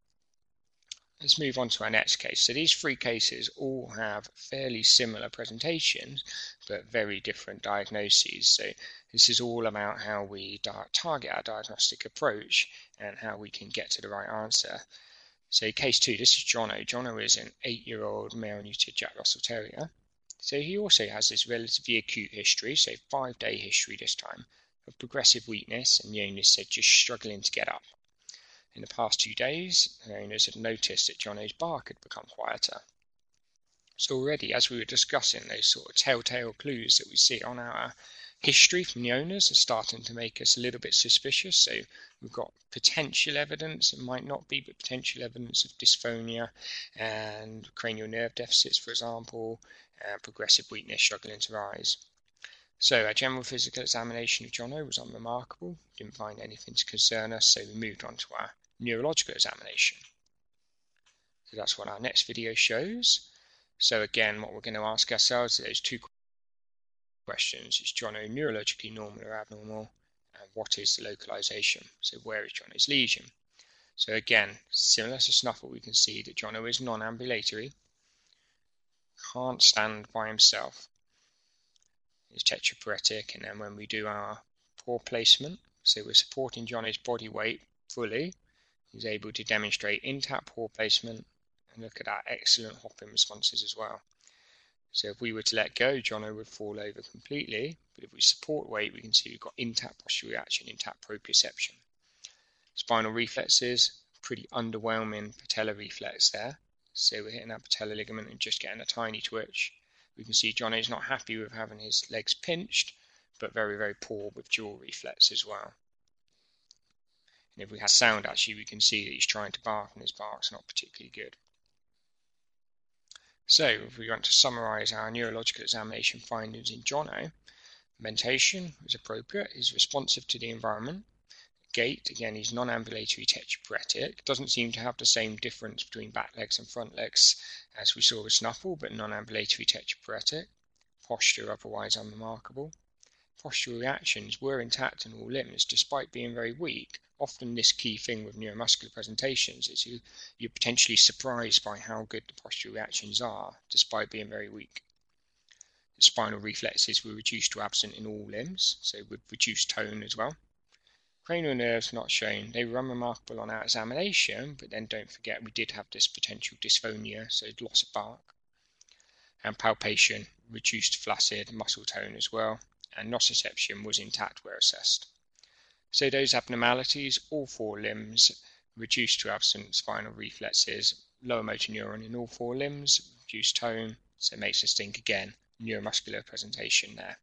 Let's move on to our next case. So these 3 cases all have fairly similar presentations, but very different diagnoses. So this is all about how we target our diagnostic approach and how we can get to the right answer. So case 2, this is Jono. Jono is an 8-year-old male-neutered Jack Russell Terrier. So he also has this relatively acute history, so 5-day history this time, of progressive weakness, and the owners said just struggling to get up. In the past 2 days, the owners had noticed that Jono's bark had become quieter. So already, as we were discussing, those sort of telltale clues that we see on our history from the owners are starting to make us a little bit suspicious. So we've got potential evidence, it might not be, but potential evidence of dysphonia and cranial nerve deficits, for example, and progressive weakness struggling to rise. So our general physical examination of Jono was unremarkable, didn't find anything to concern us, so we moved on to our neurological examination. So that's what our next video shows. So again, what we're going to ask ourselves is those 2 questions. Is Jono neurologically normal or abnormal? And what is the localization? So where is Jono's lesion? So again, similar to Snuffle, we can see that Jono is non-ambulatory, can't stand by himself, is tetraplegic, and then when we do our paw placement, so we're supporting Jono's body weight fully, he's able to demonstrate intact paw placement, and look at our excellent hopping responses as well. So if we were to let go, Jono would fall over completely, but if we support weight, we can see we've got intact postural reaction, intact proprioception. Spinal reflexes, pretty underwhelming patella reflex there. So we're hitting that patella ligament and just getting a tiny twitch. We can see Jono's not happy with having his legs pinched, but very, very poor with jaw reflex as well. And if we have sound, actually, we can see that he's trying to bark, and his bark's not particularly good. So if we want to summarize our neurological examination findings in Jono, mentation is appropriate, is responsive to the environment. Gait, again, he's non-ambulatory tetraplegic, doesn't seem to have the same difference between back legs and front legs as we saw with Snuffle, but non-ambulatory tetraplegic. Posture otherwise unremarkable. Postural reactions were intact in all limbs despite being very weak. Often this key thing with neuromuscular presentations is you're potentially surprised by how good the postural reactions are despite being very weak. The spinal reflexes were reduced to absent in all limbs, so with reduced tone as well. Cranial nerves not shown. They were unremarkable on our examination, but then don't forget we did have this potential dysphonia, so loss of bark. And palpation, reduced flaccid muscle tone as well, and nociception was intact where assessed. So those abnormalities, all 4 limbs, reduced to absent spinal reflexes, lower motor neuron in all 4 limbs, reduced tone, so it makes us think again, neuromuscular presentation there.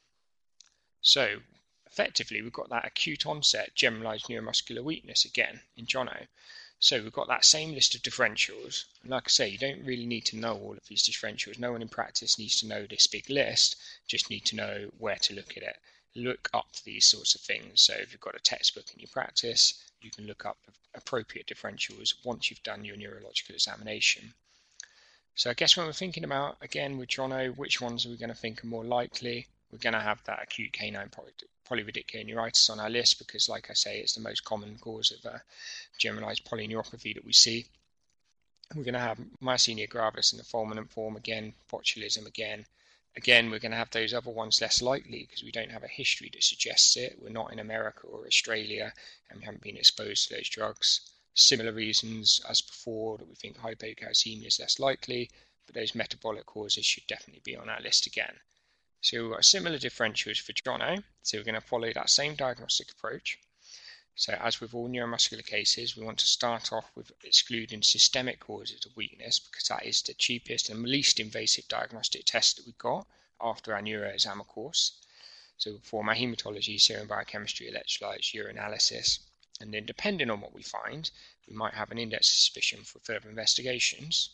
So effectively, we've got that acute onset generalized neuromuscular weakness again in Jono. So we've got that same list of differentials. And like I say, you don't really need to know all of these differentials. No one in practice needs to know this big list, just need to know where to look at it. Look up these sorts of things. So if you've got a textbook in your practice, you can look up appropriate differentials once you've done your neurological examination. So I guess when we're thinking about, again, with Jono, which ones are we going to think are more likely? We're going to have that acute canine polyradicular neuritis on our list because, like I say, it's the most common cause of generalized polyneuropathy that we see. We're going to have myasthenia gravis in the fulminant form again, botulism again. Again, we're going to have those other ones less likely because we don't have a history that suggests it. We're not in America or Australia and we haven't been exposed to those drugs. Similar reasons as before that we think hypocalcemia is less likely, but those metabolic causes should definitely be on our list again. So we've got similar differentials for Jono, so we're going to follow that same diagnostic approach. So as with all neuromuscular cases, we want to start off with excluding systemic causes of weakness because that is the cheapest and least invasive diagnostic test that we've got after our neuro exam course. So we perform our haematology, serum biochemistry, electrolytes, urinalysis, and then depending on what we find, we might have an index of suspicion for further investigations.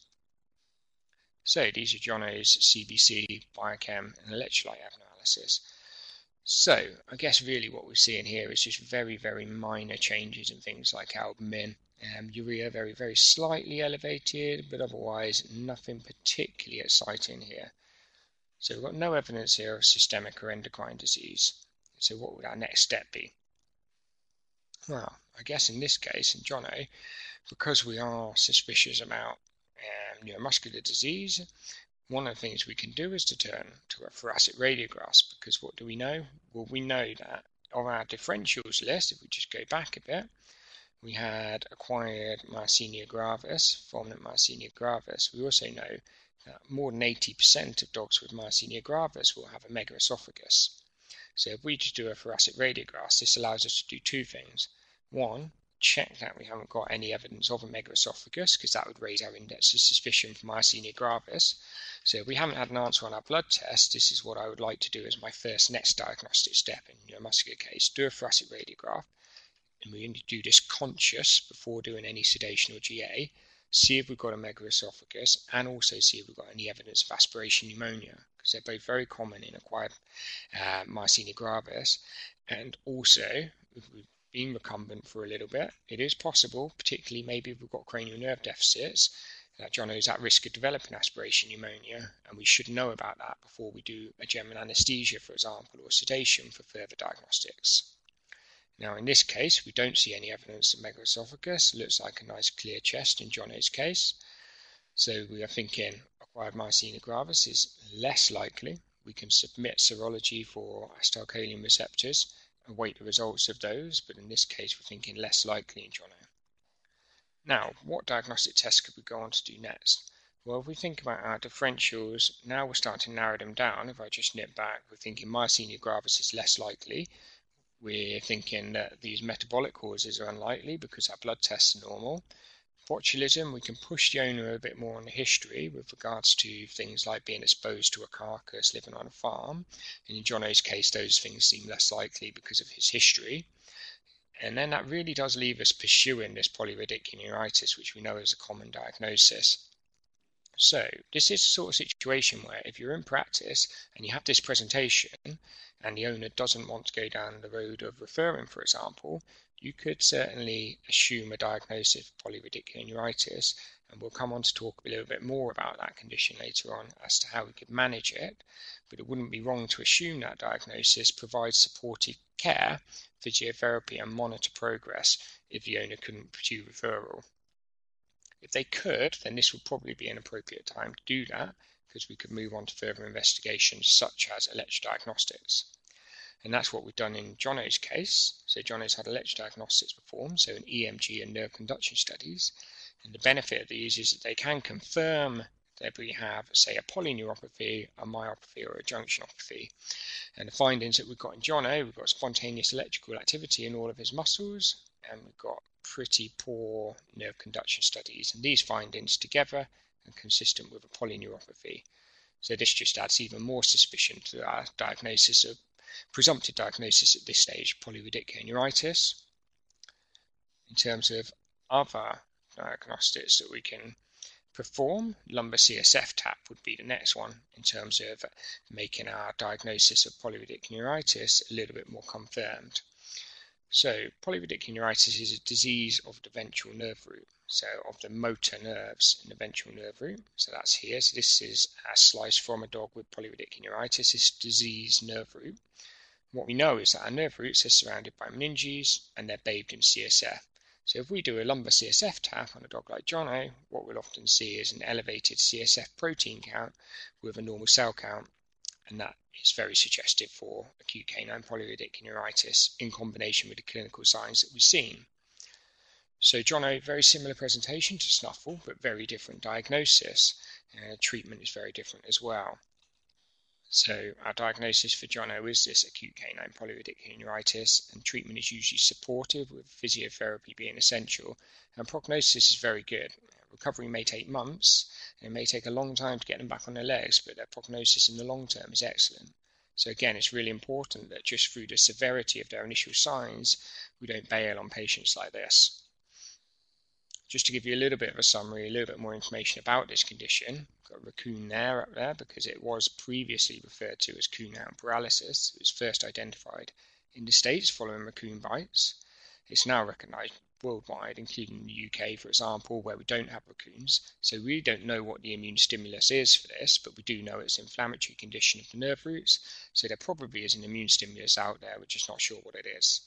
So these are Jono's CBC, biochem, and electrolyte analysis. So I guess really what we're seeing here is just very, very minor changes in things like albumin, urea very, very slightly elevated, but otherwise nothing particularly exciting here. So we've got no evidence here of systemic or endocrine disease. So what would our next step be? Well, I guess in this case, in Jono, because we are suspicious about neuromuscular disease, one of the things we can do is to turn to a thoracic radiographs, because what do we know? Well, we know that of our differentials list, if we just go back a bit, we had acquired myasthenia gravis, fulminant myasthenia gravis. We also know that more than 80% of dogs with myasthenia gravis will have a megaesophagus. So if we just do a thoracic radiographs, this allows us to do two things. One, check that we haven't got any evidence of a megaesophagus, because that would raise our index of suspicion for myasthenia gravis. So if we haven't had an answer on our blood test, this is what I would like to do as my first next diagnostic step in neuromuscular case. Do a thoracic radiograph, and we only do this conscious before doing any sedation or GA. See if we've got a megaesophagus, and also see if we've got any evidence of aspiration pneumonia, because they're both very common in acquired myasthenia gravis. And also, if we've been recumbent for a little bit, it is possible, particularly maybe if we've got cranial nerve deficits, that Jono is at risk of developing aspiration pneumonia, and we should know about that before we do a general anesthesia, for example, or sedation for further diagnostics. Now, in this case, we don't see any evidence of megaesophagus. It looks like a nice clear chest in Jono's case. So we are thinking acquired myasthenia gravis is less likely. We can submit serology for acetylcholine receptors and wait the results of those, but in this case, we're thinking less likely in Jono. Now, what diagnostic tests could we go on to do next? Well, if we think about our differentials, now we're starting to narrow them down. If I just nip back, we're thinking myasthenia gravis is less likely. We're thinking that these metabolic causes are unlikely because our blood tests are normal. Botulism, we can push the owner a bit more on the history with regards to things like being exposed to a carcass, living on a farm. And in Jono's case, those things seem less likely because of his history. And then that really does leave us pursuing this polyradiculoneuritis, which we know is a common diagnosis. So this is a sort of situation where if you're in practice and you have this presentation and the owner doesn't want to go down the road of referring, for example, you could certainly assume a diagnosis of polyradiculoneuritis, and we'll come on to talk a little bit more about that condition later on as to how we could manage it. But it wouldn't be wrong to assume that diagnosis, provide supportive care, physiotherapy, and monitor progress if the owner couldn't pursue referral. If they could, then this would probably be an appropriate time to do that, because we could move on to further investigations such as electrodiagnostics. And that's what we've done in Jono's case. So Jono's had electrodiagnostics performed, so an EMG and nerve conduction studies. And the benefit of these is that they can confirm that we have, say, a polyneuropathy, a myopathy, or a junctionopathy. And the findings that we've got in Jono, we've got spontaneous electrical activity in all of his muscles, and we've got pretty poor nerve conduction studies. And these findings together are consistent with a polyneuropathy. So this just adds even more suspicion to our diagnosis of presumptive diagnosis at this stage, polyradiculoneuritis. In terms of other diagnostics that we can perform, lumbar CSF tap would be the next one in terms of making our diagnosis of polyradiculoneuritis a little bit more confirmed. So polyradiculoneuritis is a disease of the ventral nerve root, so of the motor nerves in the ventral nerve root. So that's here. So this is a slice from a dog with polyradiculoneuritis, this disease nerve root. What we know is that our nerve roots are surrounded by meninges and they're bathed in CSF. So if we do a lumbar CSF tap on a dog like Jono, what we'll often see is an elevated CSF protein count with a normal cell count, and that is very suggestive for acute canine polyradiculoneuritis in combination with the clinical signs that we've seen. So Jono, very similar presentation to Snuffle, but very different diagnosis. Treatment is very different as well. So our diagnosis for Jono is this acute canine polyradiculoneuritis, and treatment is usually supportive, with physiotherapy being essential, and prognosis is very good. Recovery may take months, and it may take a long time to get them back on their legs, but their prognosis in the long term is excellent. So again, it's really important that just through the severity of their initial signs, we don't bail on patients like this. Just to give you a little bit of a summary, a little bit more information about this condition, got raccoon up there because it was previously referred to as coon-hound paralysis. It was first identified in the States following raccoon bites. It's now recognised worldwide, including the UK, for example, where we don't have raccoons. So we don't know what the immune stimulus is for this, but we do know it's an inflammatory condition of the nerve roots. So there probably is an immune stimulus out there, we're just not sure what it is.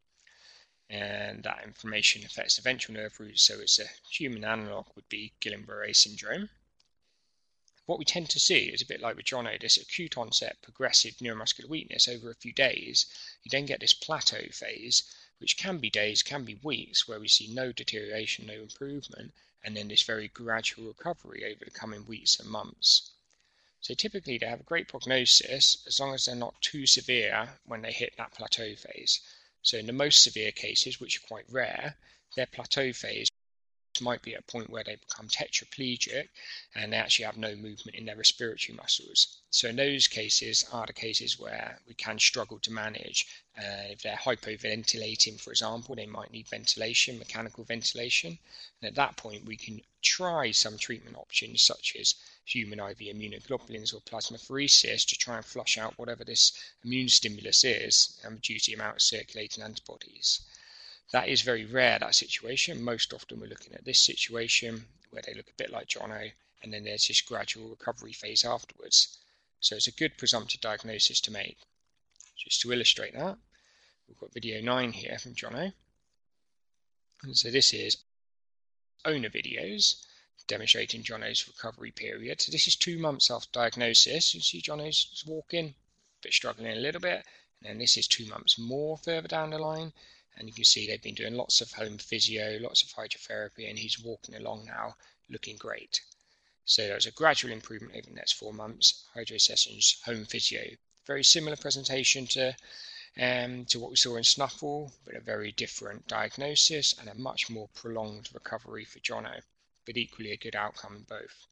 And that information affects the ventral nerve roots, so it's a human analogue would be Guillain-Barré syndrome. What we tend to see is a bit like with Jono, this acute onset progressive neuromuscular weakness over a few days. You then get this plateau phase, which can be days, can be weeks, where we see no deterioration, no improvement, and then this very gradual recovery over the coming weeks and months. So typically they have a great prognosis as long as they're not too severe when they hit that plateau phase. So in the most severe cases, which are quite rare, their plateau phase might be at a point where they become tetraplegic and they actually have no movement in their respiratory muscles. So in those cases are the cases where we can struggle to manage. If they're hypoventilating, for example, they might need ventilation, mechanical ventilation. And at that point, we can try some treatment options such as human IV immunoglobulins or plasmapheresis to try and flush out whatever this immune stimulus is and reduce the amount of circulating antibodies. That is very rare, that situation. Most often we're looking at this situation where they look a bit like Jono, and then there's this gradual recovery phase afterwards. So it's a good presumptive diagnosis to make. Just to illustrate that, we've got video 9 here from Jono. And so this is owner videos demonstrating Jono's recovery period. So this is 2 months after diagnosis. You see Jono's walking, a bit struggling a little bit, and then this is 2 months more further down the line. And you can see they've been doing lots of home physio, lots of hydrotherapy, and he's walking along now, looking great. So there's a gradual improvement over the next 4 months. Hydro sessions, home physio. Very similar presentation to what we saw in Snuffle, but a very different diagnosis and a much more prolonged recovery for Jono, but equally a good outcome in both.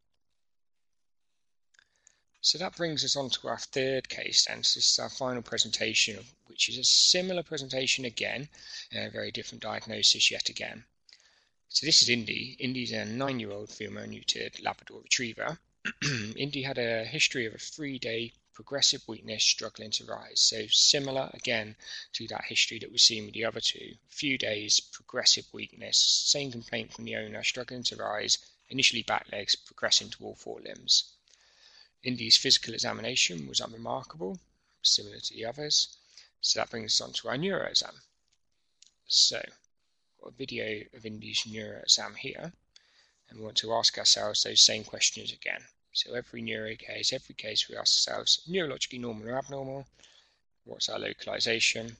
So that brings us on to our third case, and this is our final presentation, which is a similar presentation again, a very different diagnosis yet again. So this is Indy. Indy's a 9-year-old female-neutered Labrador Retriever. Indy had a history of a 3-day progressive weakness struggling to rise. So similar again to that history that we've seen with the other two. A few days, progressive weakness, same complaint from the owner, struggling to rise, initially back legs, progressing to all 4 limbs. Indy's physical examination was unremarkable, similar to the others. So that brings us on to our neuro exam. So, got a video of Indy's neuro exam here, and we want to ask ourselves those same questions again. So every neuro case, every case we ask ourselves, neurologically normal or abnormal? What's our localization?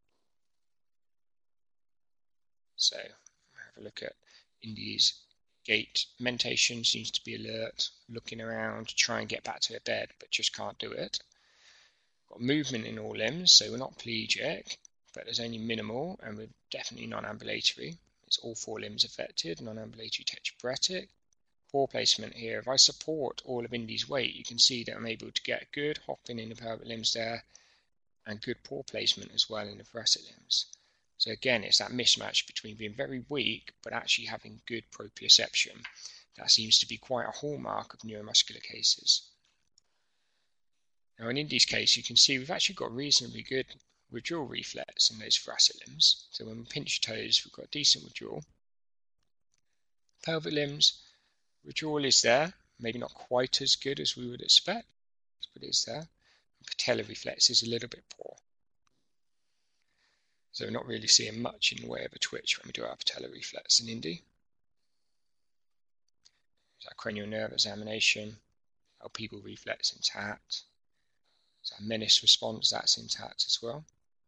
So, have a look at Indy's gait. Mentation seems to be alert, looking around, try and get back to her bed, but just can't do it. Got movement in all limbs, so we're not plegic, but there's only minimal, and we're definitely non-ambulatory. It's all 4 limbs affected, non-ambulatory tetraplegic. Paw placement here. If I support all of Indy's weight, you can see that I'm able to get good hopping in the pelvic limbs there, and good paw placement as well in the thoracic limbs. So again, it's that mismatch between being very weak but actually having good proprioception. That seems to be quite a hallmark of neuromuscular cases. Now in Indy's case, you can see we've actually got reasonably good withdrawal reflex in those thoracic limbs. So when we pinch toes, we've got decent withdrawal. Pelvic limbs, withdrawal is there, maybe not quite as good as we would expect, but it's there. Patellar reflex is a little bit poor. So we're not really seeing much in the way of a twitch when we do our patellar reflex in Indy. There's our cranial nerve examination, our pupil reflex intact. There's our menace response, that's intact as well.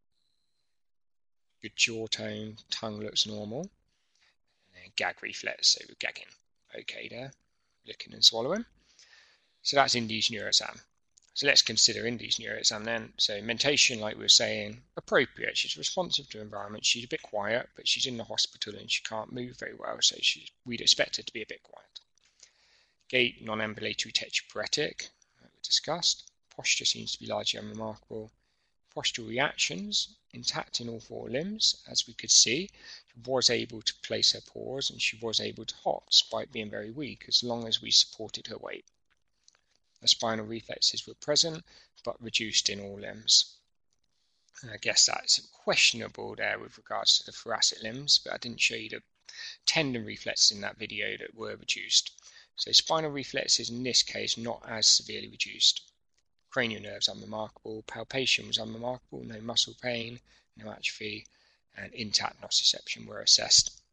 Good jaw tone, tongue looks normal. And then gag reflex, so we're gagging okay there, licking and swallowing. So that's Indy's neuroexam. So let's consider Indy's neuroexam then. So mentation, like we were saying, appropriate. She's responsive to environment. She's a bit quiet, but she's in the hospital and she can't move very well, so we'd expect her to be a bit quiet. Gait, non-ambulatory tetraplegic, we discussed. Posture seems to be largely unremarkable. Postural reactions, intact in all 4 limbs, as we could see. She was able to place her paws and she was able to hop despite being very weak as long as we supported her weight. Her spinal reflexes were present but reduced in all limbs. And I guess that's questionable there with regards to the thoracic limbs, but I didn't show you the tendon reflexes in that video that were reduced. So spinal reflexes in this case not as severely reduced. Cranial nerves unremarkable, palpation was unremarkable, no muscle pain, no atrophy, and intact nociception were assessed.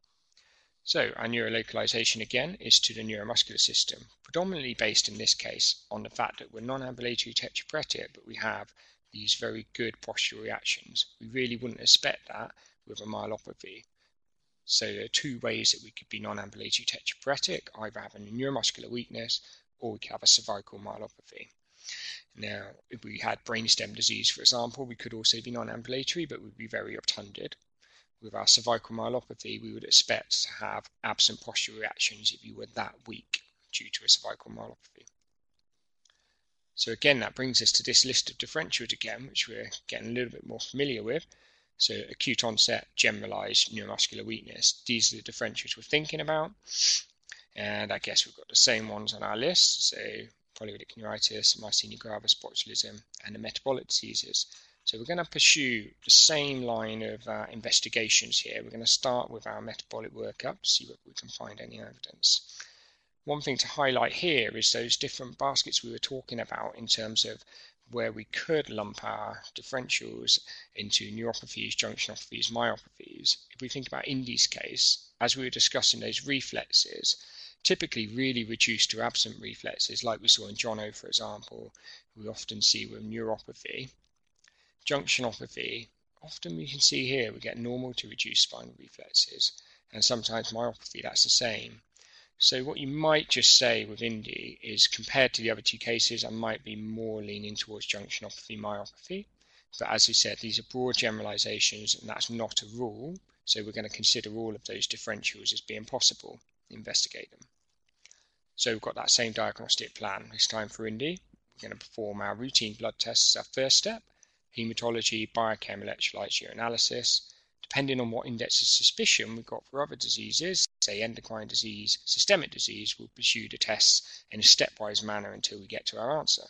So our neurolocalization again is to the neuromuscular system, predominantly based in this case on the fact that we're non-ambulatory tetraplegic, but we have these very good postural reactions. We really wouldn't expect that with a myelopathy. So there are 2 ways that we could be non-ambulatory tetraplegic, either having a neuromuscular weakness or we could have a cervical myelopathy. Now, if we had brainstem disease, for example, we could also be non-ambulatory, but we'd be very obtunded. With our cervical myelopathy, we would expect to have absent postural reactions if you were that weak due to a cervical myelopathy. So again, that brings us to this list of differentials again, which we're getting a little bit more familiar with. So acute onset, generalized neuromuscular weakness. These are the differentials we're thinking about. And I guess we've got the same ones on our list. So polyarteritic neuritis, myasthenia gravis, botulism, and the metabolic diseases. So we're going to pursue the same line of investigations here. We're going to start with our metabolic workup to see whether we can find any evidence. One thing to highlight here is those different baskets we were talking about in terms of where we could lump our differentials into neuropathies, junctionopathies, myopathies. If we think about Indy's case, as we were discussing those reflexes, typically really reduced to absent reflexes like we saw in Jono, for example, we often see with neuropathy. Junctionopathy, often we can see here we get normal to reduced spinal reflexes, and sometimes myopathy, that's the same. So what you might just say with Indy is compared to the other 2 cases, I might be more leaning towards junctionopathy, myopathy. But as we said, these are broad generalizations and that's not a rule. So we're going to consider all of those differentials as being possible, investigate them. So we've got that same diagnostic plan. This time for Indy, we're going to perform our routine blood tests as our first step, hematology, biochem, electrolytes, urinalysis. Depending on what index of suspicion we've got for other diseases, say endocrine disease, systemic disease, we'll pursue the tests in a stepwise manner until we get to our answer.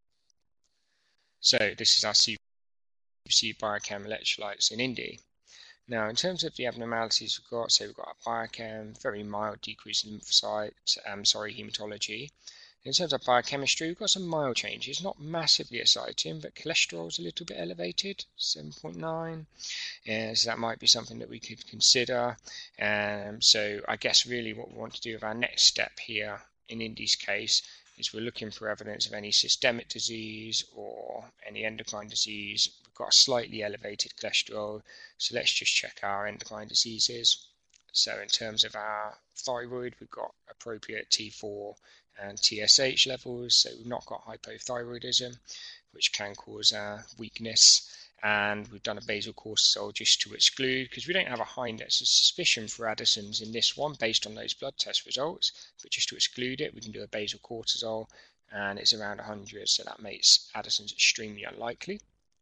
So this is our CBC biochem electrolytes in Indy. Now, in terms of the abnormalities we've got, we've got a biochem, very mild decrease in lymphocytes, hematology. In terms of biochemistry, we've got some mild changes, not massively exciting, but cholesterol is a little bit elevated, 7.9. So that might be something that we could consider. So I guess really what we want to do with our next step here in Indy's case is we're looking for evidence of any systemic disease or any endocrine disease. We've got a slightly elevated cholesterol, so let's just check our endocrine diseases. So in terms of our thyroid, we've got appropriate T4 and TSH levels, so we've not got hypothyroidism, which can cause weakness, and we've done a basal cortisol just to exclude, because we don't have a high index of suspicion for Addison's in this one based on those blood test results, but just to exclude it, we can do a basal cortisol, and it's around 100, so that makes Addison's extremely unlikely.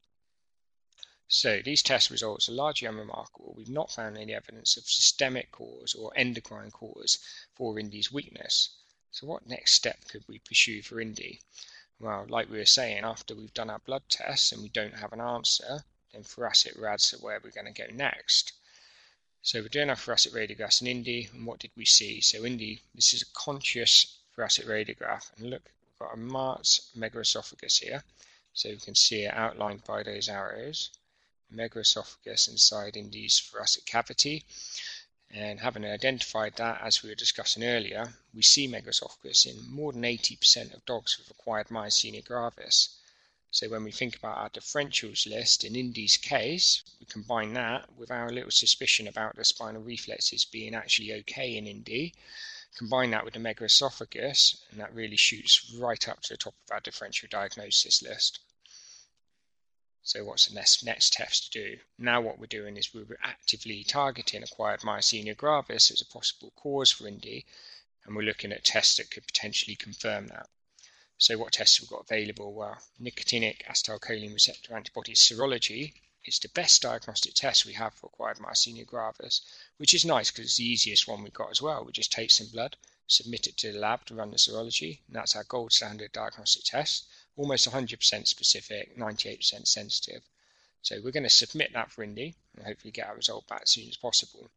So these test results are largely unremarkable. We've not found any evidence of systemic cause or endocrine cause for Indy's weakness. So what next step could we pursue for Indy? Well, like we were saying, after we've done our blood tests and we don't have an answer, then thoracic rads are where we're going to go next. So we're doing our thoracic radiographs in Indy, and what did we see? So Indy, this is a conscious thoracic radiograph, and look, we've got a marked megaesophagus here. So we can see it outlined by those arrows. Megaesophagus inside Indy's thoracic cavity. And having identified that, as we were discussing earlier, we see megaesophagus in more than 80% of dogs with acquired myasthenia gravis. So when we think about our differentials list, in Indy's case, we combine that with our little suspicion about the spinal reflexes being actually okay in Indy, combine that with the megaesophagus, and that really shoots right up to the top of our differential diagnosis list. So what's the next test to do? Now what we're doing is we're actively targeting acquired myasthenia gravis as a possible cause for Indy, and we're looking at tests that could potentially confirm that. So what tests have we got available? Well, nicotinic acetylcholine receptor antibody serology is the best diagnostic test we have for acquired myasthenia gravis, which is nice because it's the easiest one we've got as well. We just take some blood, submit it to the lab to run the serology, and that's our gold standard diagnostic test, almost 100% specific, 98% sensitive. So we're going to submit that for Indy and hopefully get our result back as soon as possible.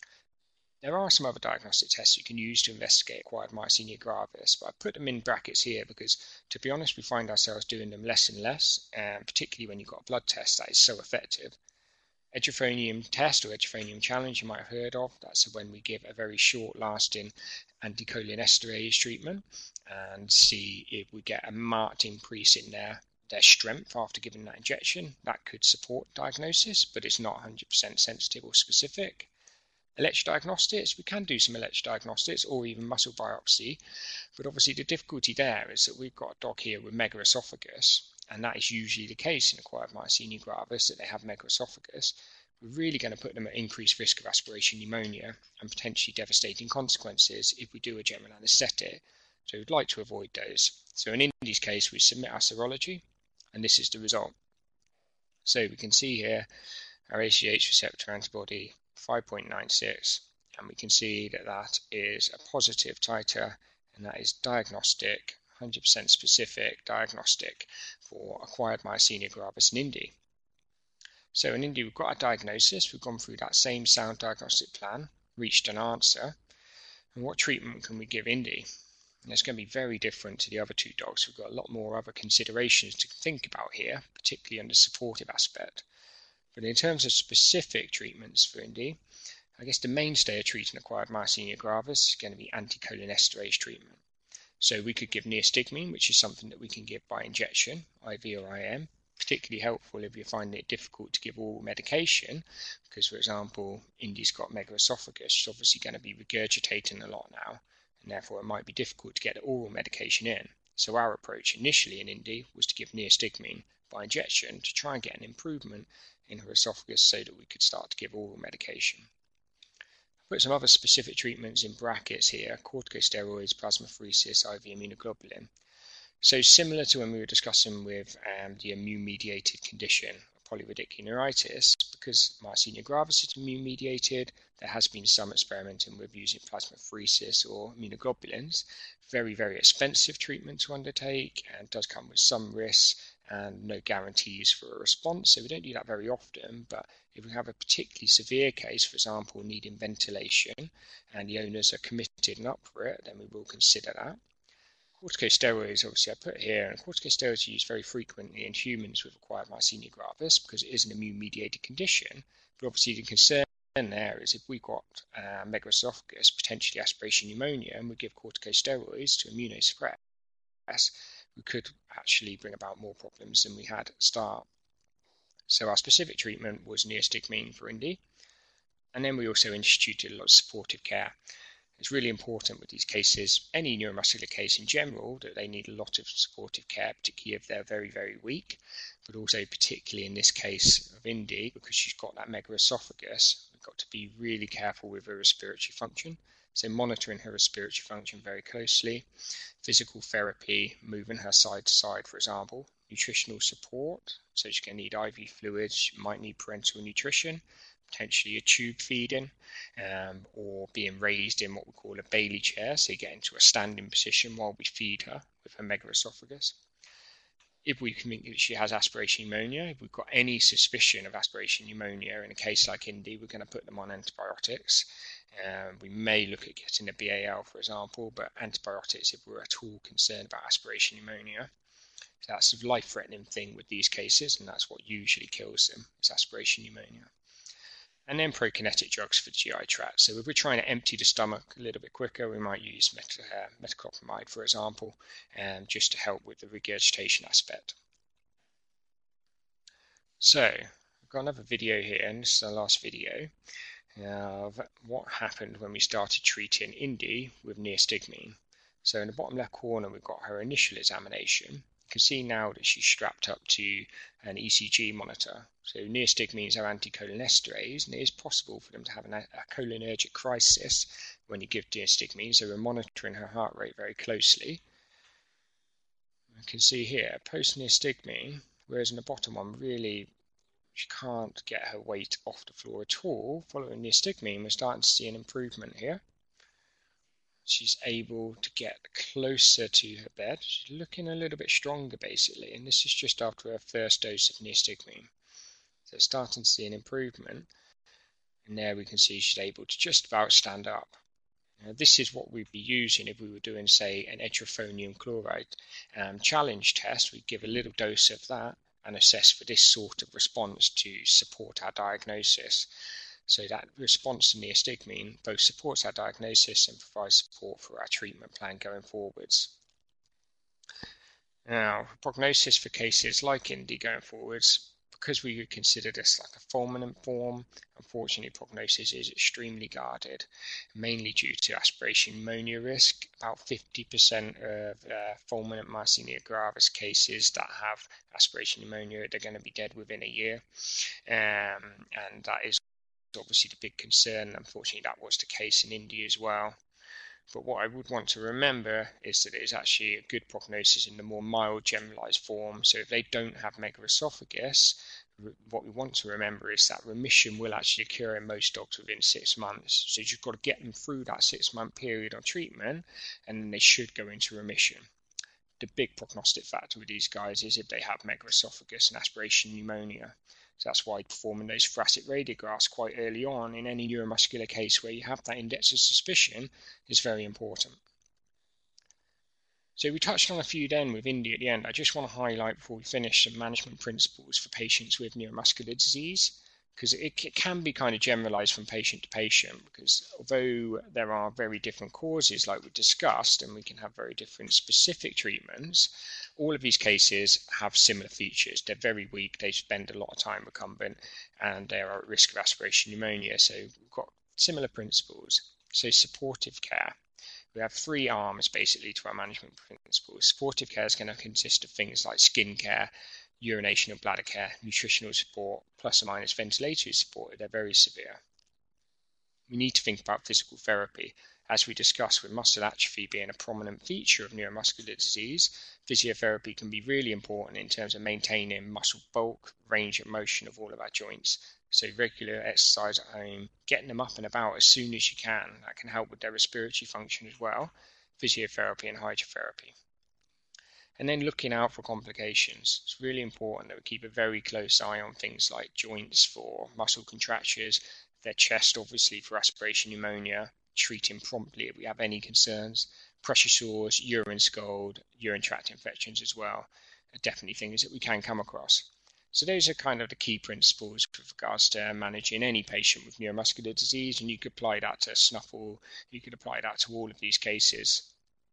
There are some other diagnostic tests you can use to investigate acquired myasthenia gravis, but I put them in brackets here because, to be honest, we find ourselves doing them less and less, and particularly when you've got a blood test that is so effective. Edrophonium test or edrophonium challenge you might have heard of. That's when we give a very short-lasting anticholinesterase treatment and see if we get a marked increase in their strength after giving that injection. That could support diagnosis, but it's not 100% sensitive or specific. Electrodiagnostics, we can do some electrodiagnostics or even muscle biopsy, but obviously the difficulty there is that we've got a dog here with megaesophagus, and that is usually the case in acquired myasthenia gravis, that they have megaesophagus. We're really going to put them at increased risk of aspiration pneumonia and potentially devastating consequences if we do a general anaesthetic, so we'd like to avoid those. So in Indy's case, we submit our serology, and this is the result. So we can see here our ACH receptor antibody 5.96, and we can see that that is a positive titer, and that is diagnostic, 100% specific diagnostic for acquired myasthenia gravis in Indy. So in Indy, we've got a diagnosis, we've gone through that same sound diagnostic plan, reached an answer, and what treatment can we give Indy? And it's going to be very different to the other two dogs. We've got a lot more other considerations to think about here, particularly under the supportive aspect. But in terms of specific treatments for Indy, I guess the mainstay of treating acquired myasthenia gravis is going to be anticholinesterase treatment. So we could give neostigmine, which is something that we can give by injection, IV or IM, particularly helpful if you're finding it difficult to give oral medication, because, for example, Indy's got megaesophagus, she's obviously going to be regurgitating a lot now, and therefore it might be difficult to get the oral medication in. So our approach initially in Indy was to give neostigmine by injection to try and get an improvement in her esophagus so that we could start to give oral medication. I've put some other specific treatments in brackets here: corticosteroids, plasmapheresis, IV immunoglobulin. So similar to when we were discussing with the immune-mediated condition of polyradiculoneuritis, because myasthenia gravis is immune-mediated, there has been some experimenting with using plasmapheresis or immunoglobulins. Very, very expensive treatment to undertake and does come with some risks and no guarantees for a response, so we don't do that very often. But if we have a particularly severe case, for example, needing ventilation, and the owners are committed and up for it, then we will consider that. Corticosteroids, obviously I put here, and corticosteroids are used very frequently in humans with acquired myasthenia gravis because it is an immune-mediated condition. But obviously the concern there is if we've got megaesophagus, potentially aspiration pneumonia, and we give corticosteroids to immunosuppress, we could actually bring about more problems than we had at the start. So our specific treatment was neostigmine for Indy, and then we also instituted a lot of supportive care. It's really important with these cases, any neuromuscular case in general, that they need a lot of supportive care, particularly if they're very, very weak, but also particularly in this case of Indy, because she's got that megaesophagus, we've got to be really careful with her respiratory function. So monitoring her respiratory function very closely, physical therapy, moving her side to side, for example, nutritional support, so she's going to need IV fluids, she might need parenteral nutrition, potentially a tube feeding, or being raised in what we call a Bailey chair, so you get into a standing position while we feed her with her megaesophagus. If we think that she has aspiration pneumonia, if we've got any suspicion of aspiration pneumonia in a case like Indy, we're going to put them on antibiotics. We may look at getting a BAL, for example, but antibiotics if we're at all concerned about aspiration pneumonia. So that's a life-threatening thing with these cases, and that's what usually kills them, is aspiration pneumonia. And then prokinetic drugs for the GI tract. So if we're trying to empty the stomach a little bit quicker, we might use metoclopramide, for example, just to help with the regurgitation aspect. So I've got another video here, and this is our last video of what happened when we started treating Indy with neostigmine. So in the bottom left corner, we've got her initial examination. You can see now that she's strapped up to an ECG monitor. So neostigmine is our anticholinesterase, and it is possible for them to have a cholinergic crisis when you give neostigmine, so we're monitoring her heart rate very closely. You can see here, post-neostigmine, whereas in the bottom one, really, she can't get her weight off the floor at all. Following neostigmine, we're starting to see an improvement here. She's able to get closer to her bed. She's looking a little bit stronger, basically, and this is just after her first dose of neostigmine. So starting to see an improvement, and there we can see she's able to just about stand up. Now, this is what we'd be using if we were doing, say, an edrophonium chloride challenge test. We'd give a little dose of that and assess for this sort of response to support our diagnosis. So that response to neostigmine both supports our diagnosis and provides support for our treatment plan going forwards. Now, prognosis for cases like Indy going forwards, because we would consider this like a fulminant form, unfortunately prognosis is extremely guarded, mainly due to aspiration pneumonia risk. About 50% of fulminant myasthenia gravis cases that have aspiration pneumonia, they're going to be dead within a year, and that is obviously the big concern. Unfortunately, that was the case in India as well. But what I would want to remember is that it is actually a good prognosis in the more mild generalized form. So if they don't have megaesophagus, what we want to remember is that remission will actually occur in most dogs within 6 months. So you've got to get them through that 6-month period on treatment, and then they should go into remission. The big prognostic factor with these guys is if they have megaesophagus and aspiration pneumonia. So that's why performing those thoracic radiographs quite early on in any neuromuscular case where you have that index of suspicion is very important. So we touched on a few then with Indy at the end. I just want to highlight before we finish some management principles for patients with neuromuscular disease, because it can be kind of generalized from patient to patient, because although there are very different causes like we discussed, and we can have very different specific treatments, all of these cases have similar features. They're very weak, they spend a lot of time recumbent, and they are at risk of aspiration pneumonia. So we've got similar principles. So supportive care. We have 3 arms basically to our management principles. Supportive care is going to consist of things like skin care, urination or bladder care, nutritional support, plus or minus ventilatory support if they're very severe. We need to think about physical therapy. As we discussed, with muscle atrophy being a prominent feature of neuromuscular disease, physiotherapy can be really important in terms of maintaining muscle bulk, range of motion of all of our joints. So regular exercise at home, getting them up and about as soon as you can, that can help with their respiratory function as well, physiotherapy and hydrotherapy. And then looking out for complications. It's really important that we keep a very close eye on things like joints for muscle contractures, their chest obviously for aspiration pneumonia, treating promptly if we have any concerns, pressure sores, urine scald, urine tract infections as well, are definitely things that we can come across. So those are kind of the key principles with regards to managing any patient with neuromuscular disease, and you could apply that to snuffle, you could apply that to all of these cases.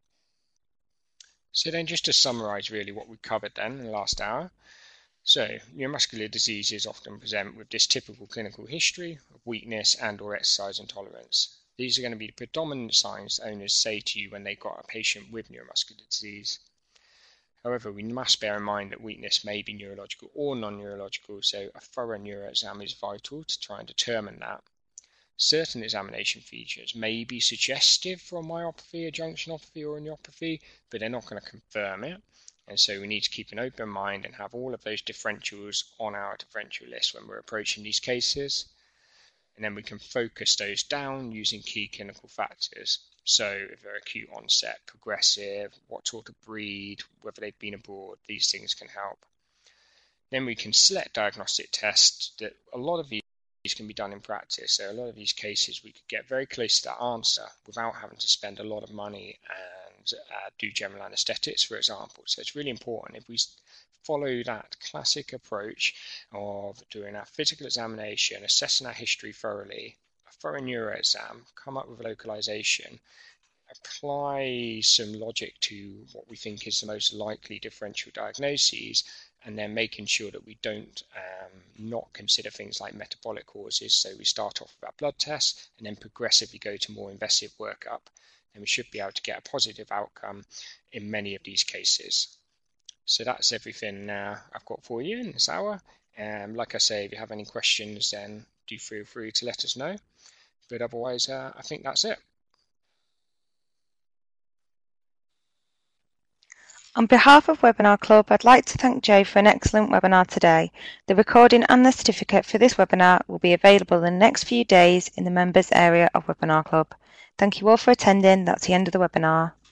So then just to summarize really what we covered then in the last hour. So neuromuscular diseases often present with this typical clinical history of weakness and or exercise intolerance. These are going to be the predominant signs owners say to you when they've got a patient with neuromuscular disease. However, we must bear in mind that weakness may be neurological or non-neurological, so a thorough neuro exam is vital to try and determine that. Certain examination features may be suggestive for a myopathy, a junctionopathy, or a neuropathy, but they're not going to confirm it. And so we need to keep an open mind and have all of those differentials on our differential list when we're approaching these cases. And then we can focus those down using key clinical factors. So if they're acute onset, progressive, what sort of breed, whether they've been abroad, these things can help. Then we can select diagnostic tests that a lot of these can be done in practice. So a lot of these cases we could get very close to that answer without having to spend a lot of money and do general anesthetics, for example. So it's really important if we follow that classic approach of doing our physical examination, assessing our history thoroughly, a thorough neuro exam, come up with a localization, apply some logic to what we think is the most likely differential diagnoses, and then making sure that we don't not consider things like metabolic causes. So we start off with our blood tests and then progressively go to more invasive workup, and we should be able to get a positive outcome in many of these cases. So that's everything I've got for you in this hour. Like I say, if you have any questions, then do feel free to let us know. But otherwise, I think that's it.
On behalf of Webinar Club, I'd like to thank Joe for an excellent webinar today. The recording and the certificate for this webinar will be available in the next few days in the members area of Webinar Club. Thank you all for attending. That's the end of the webinar.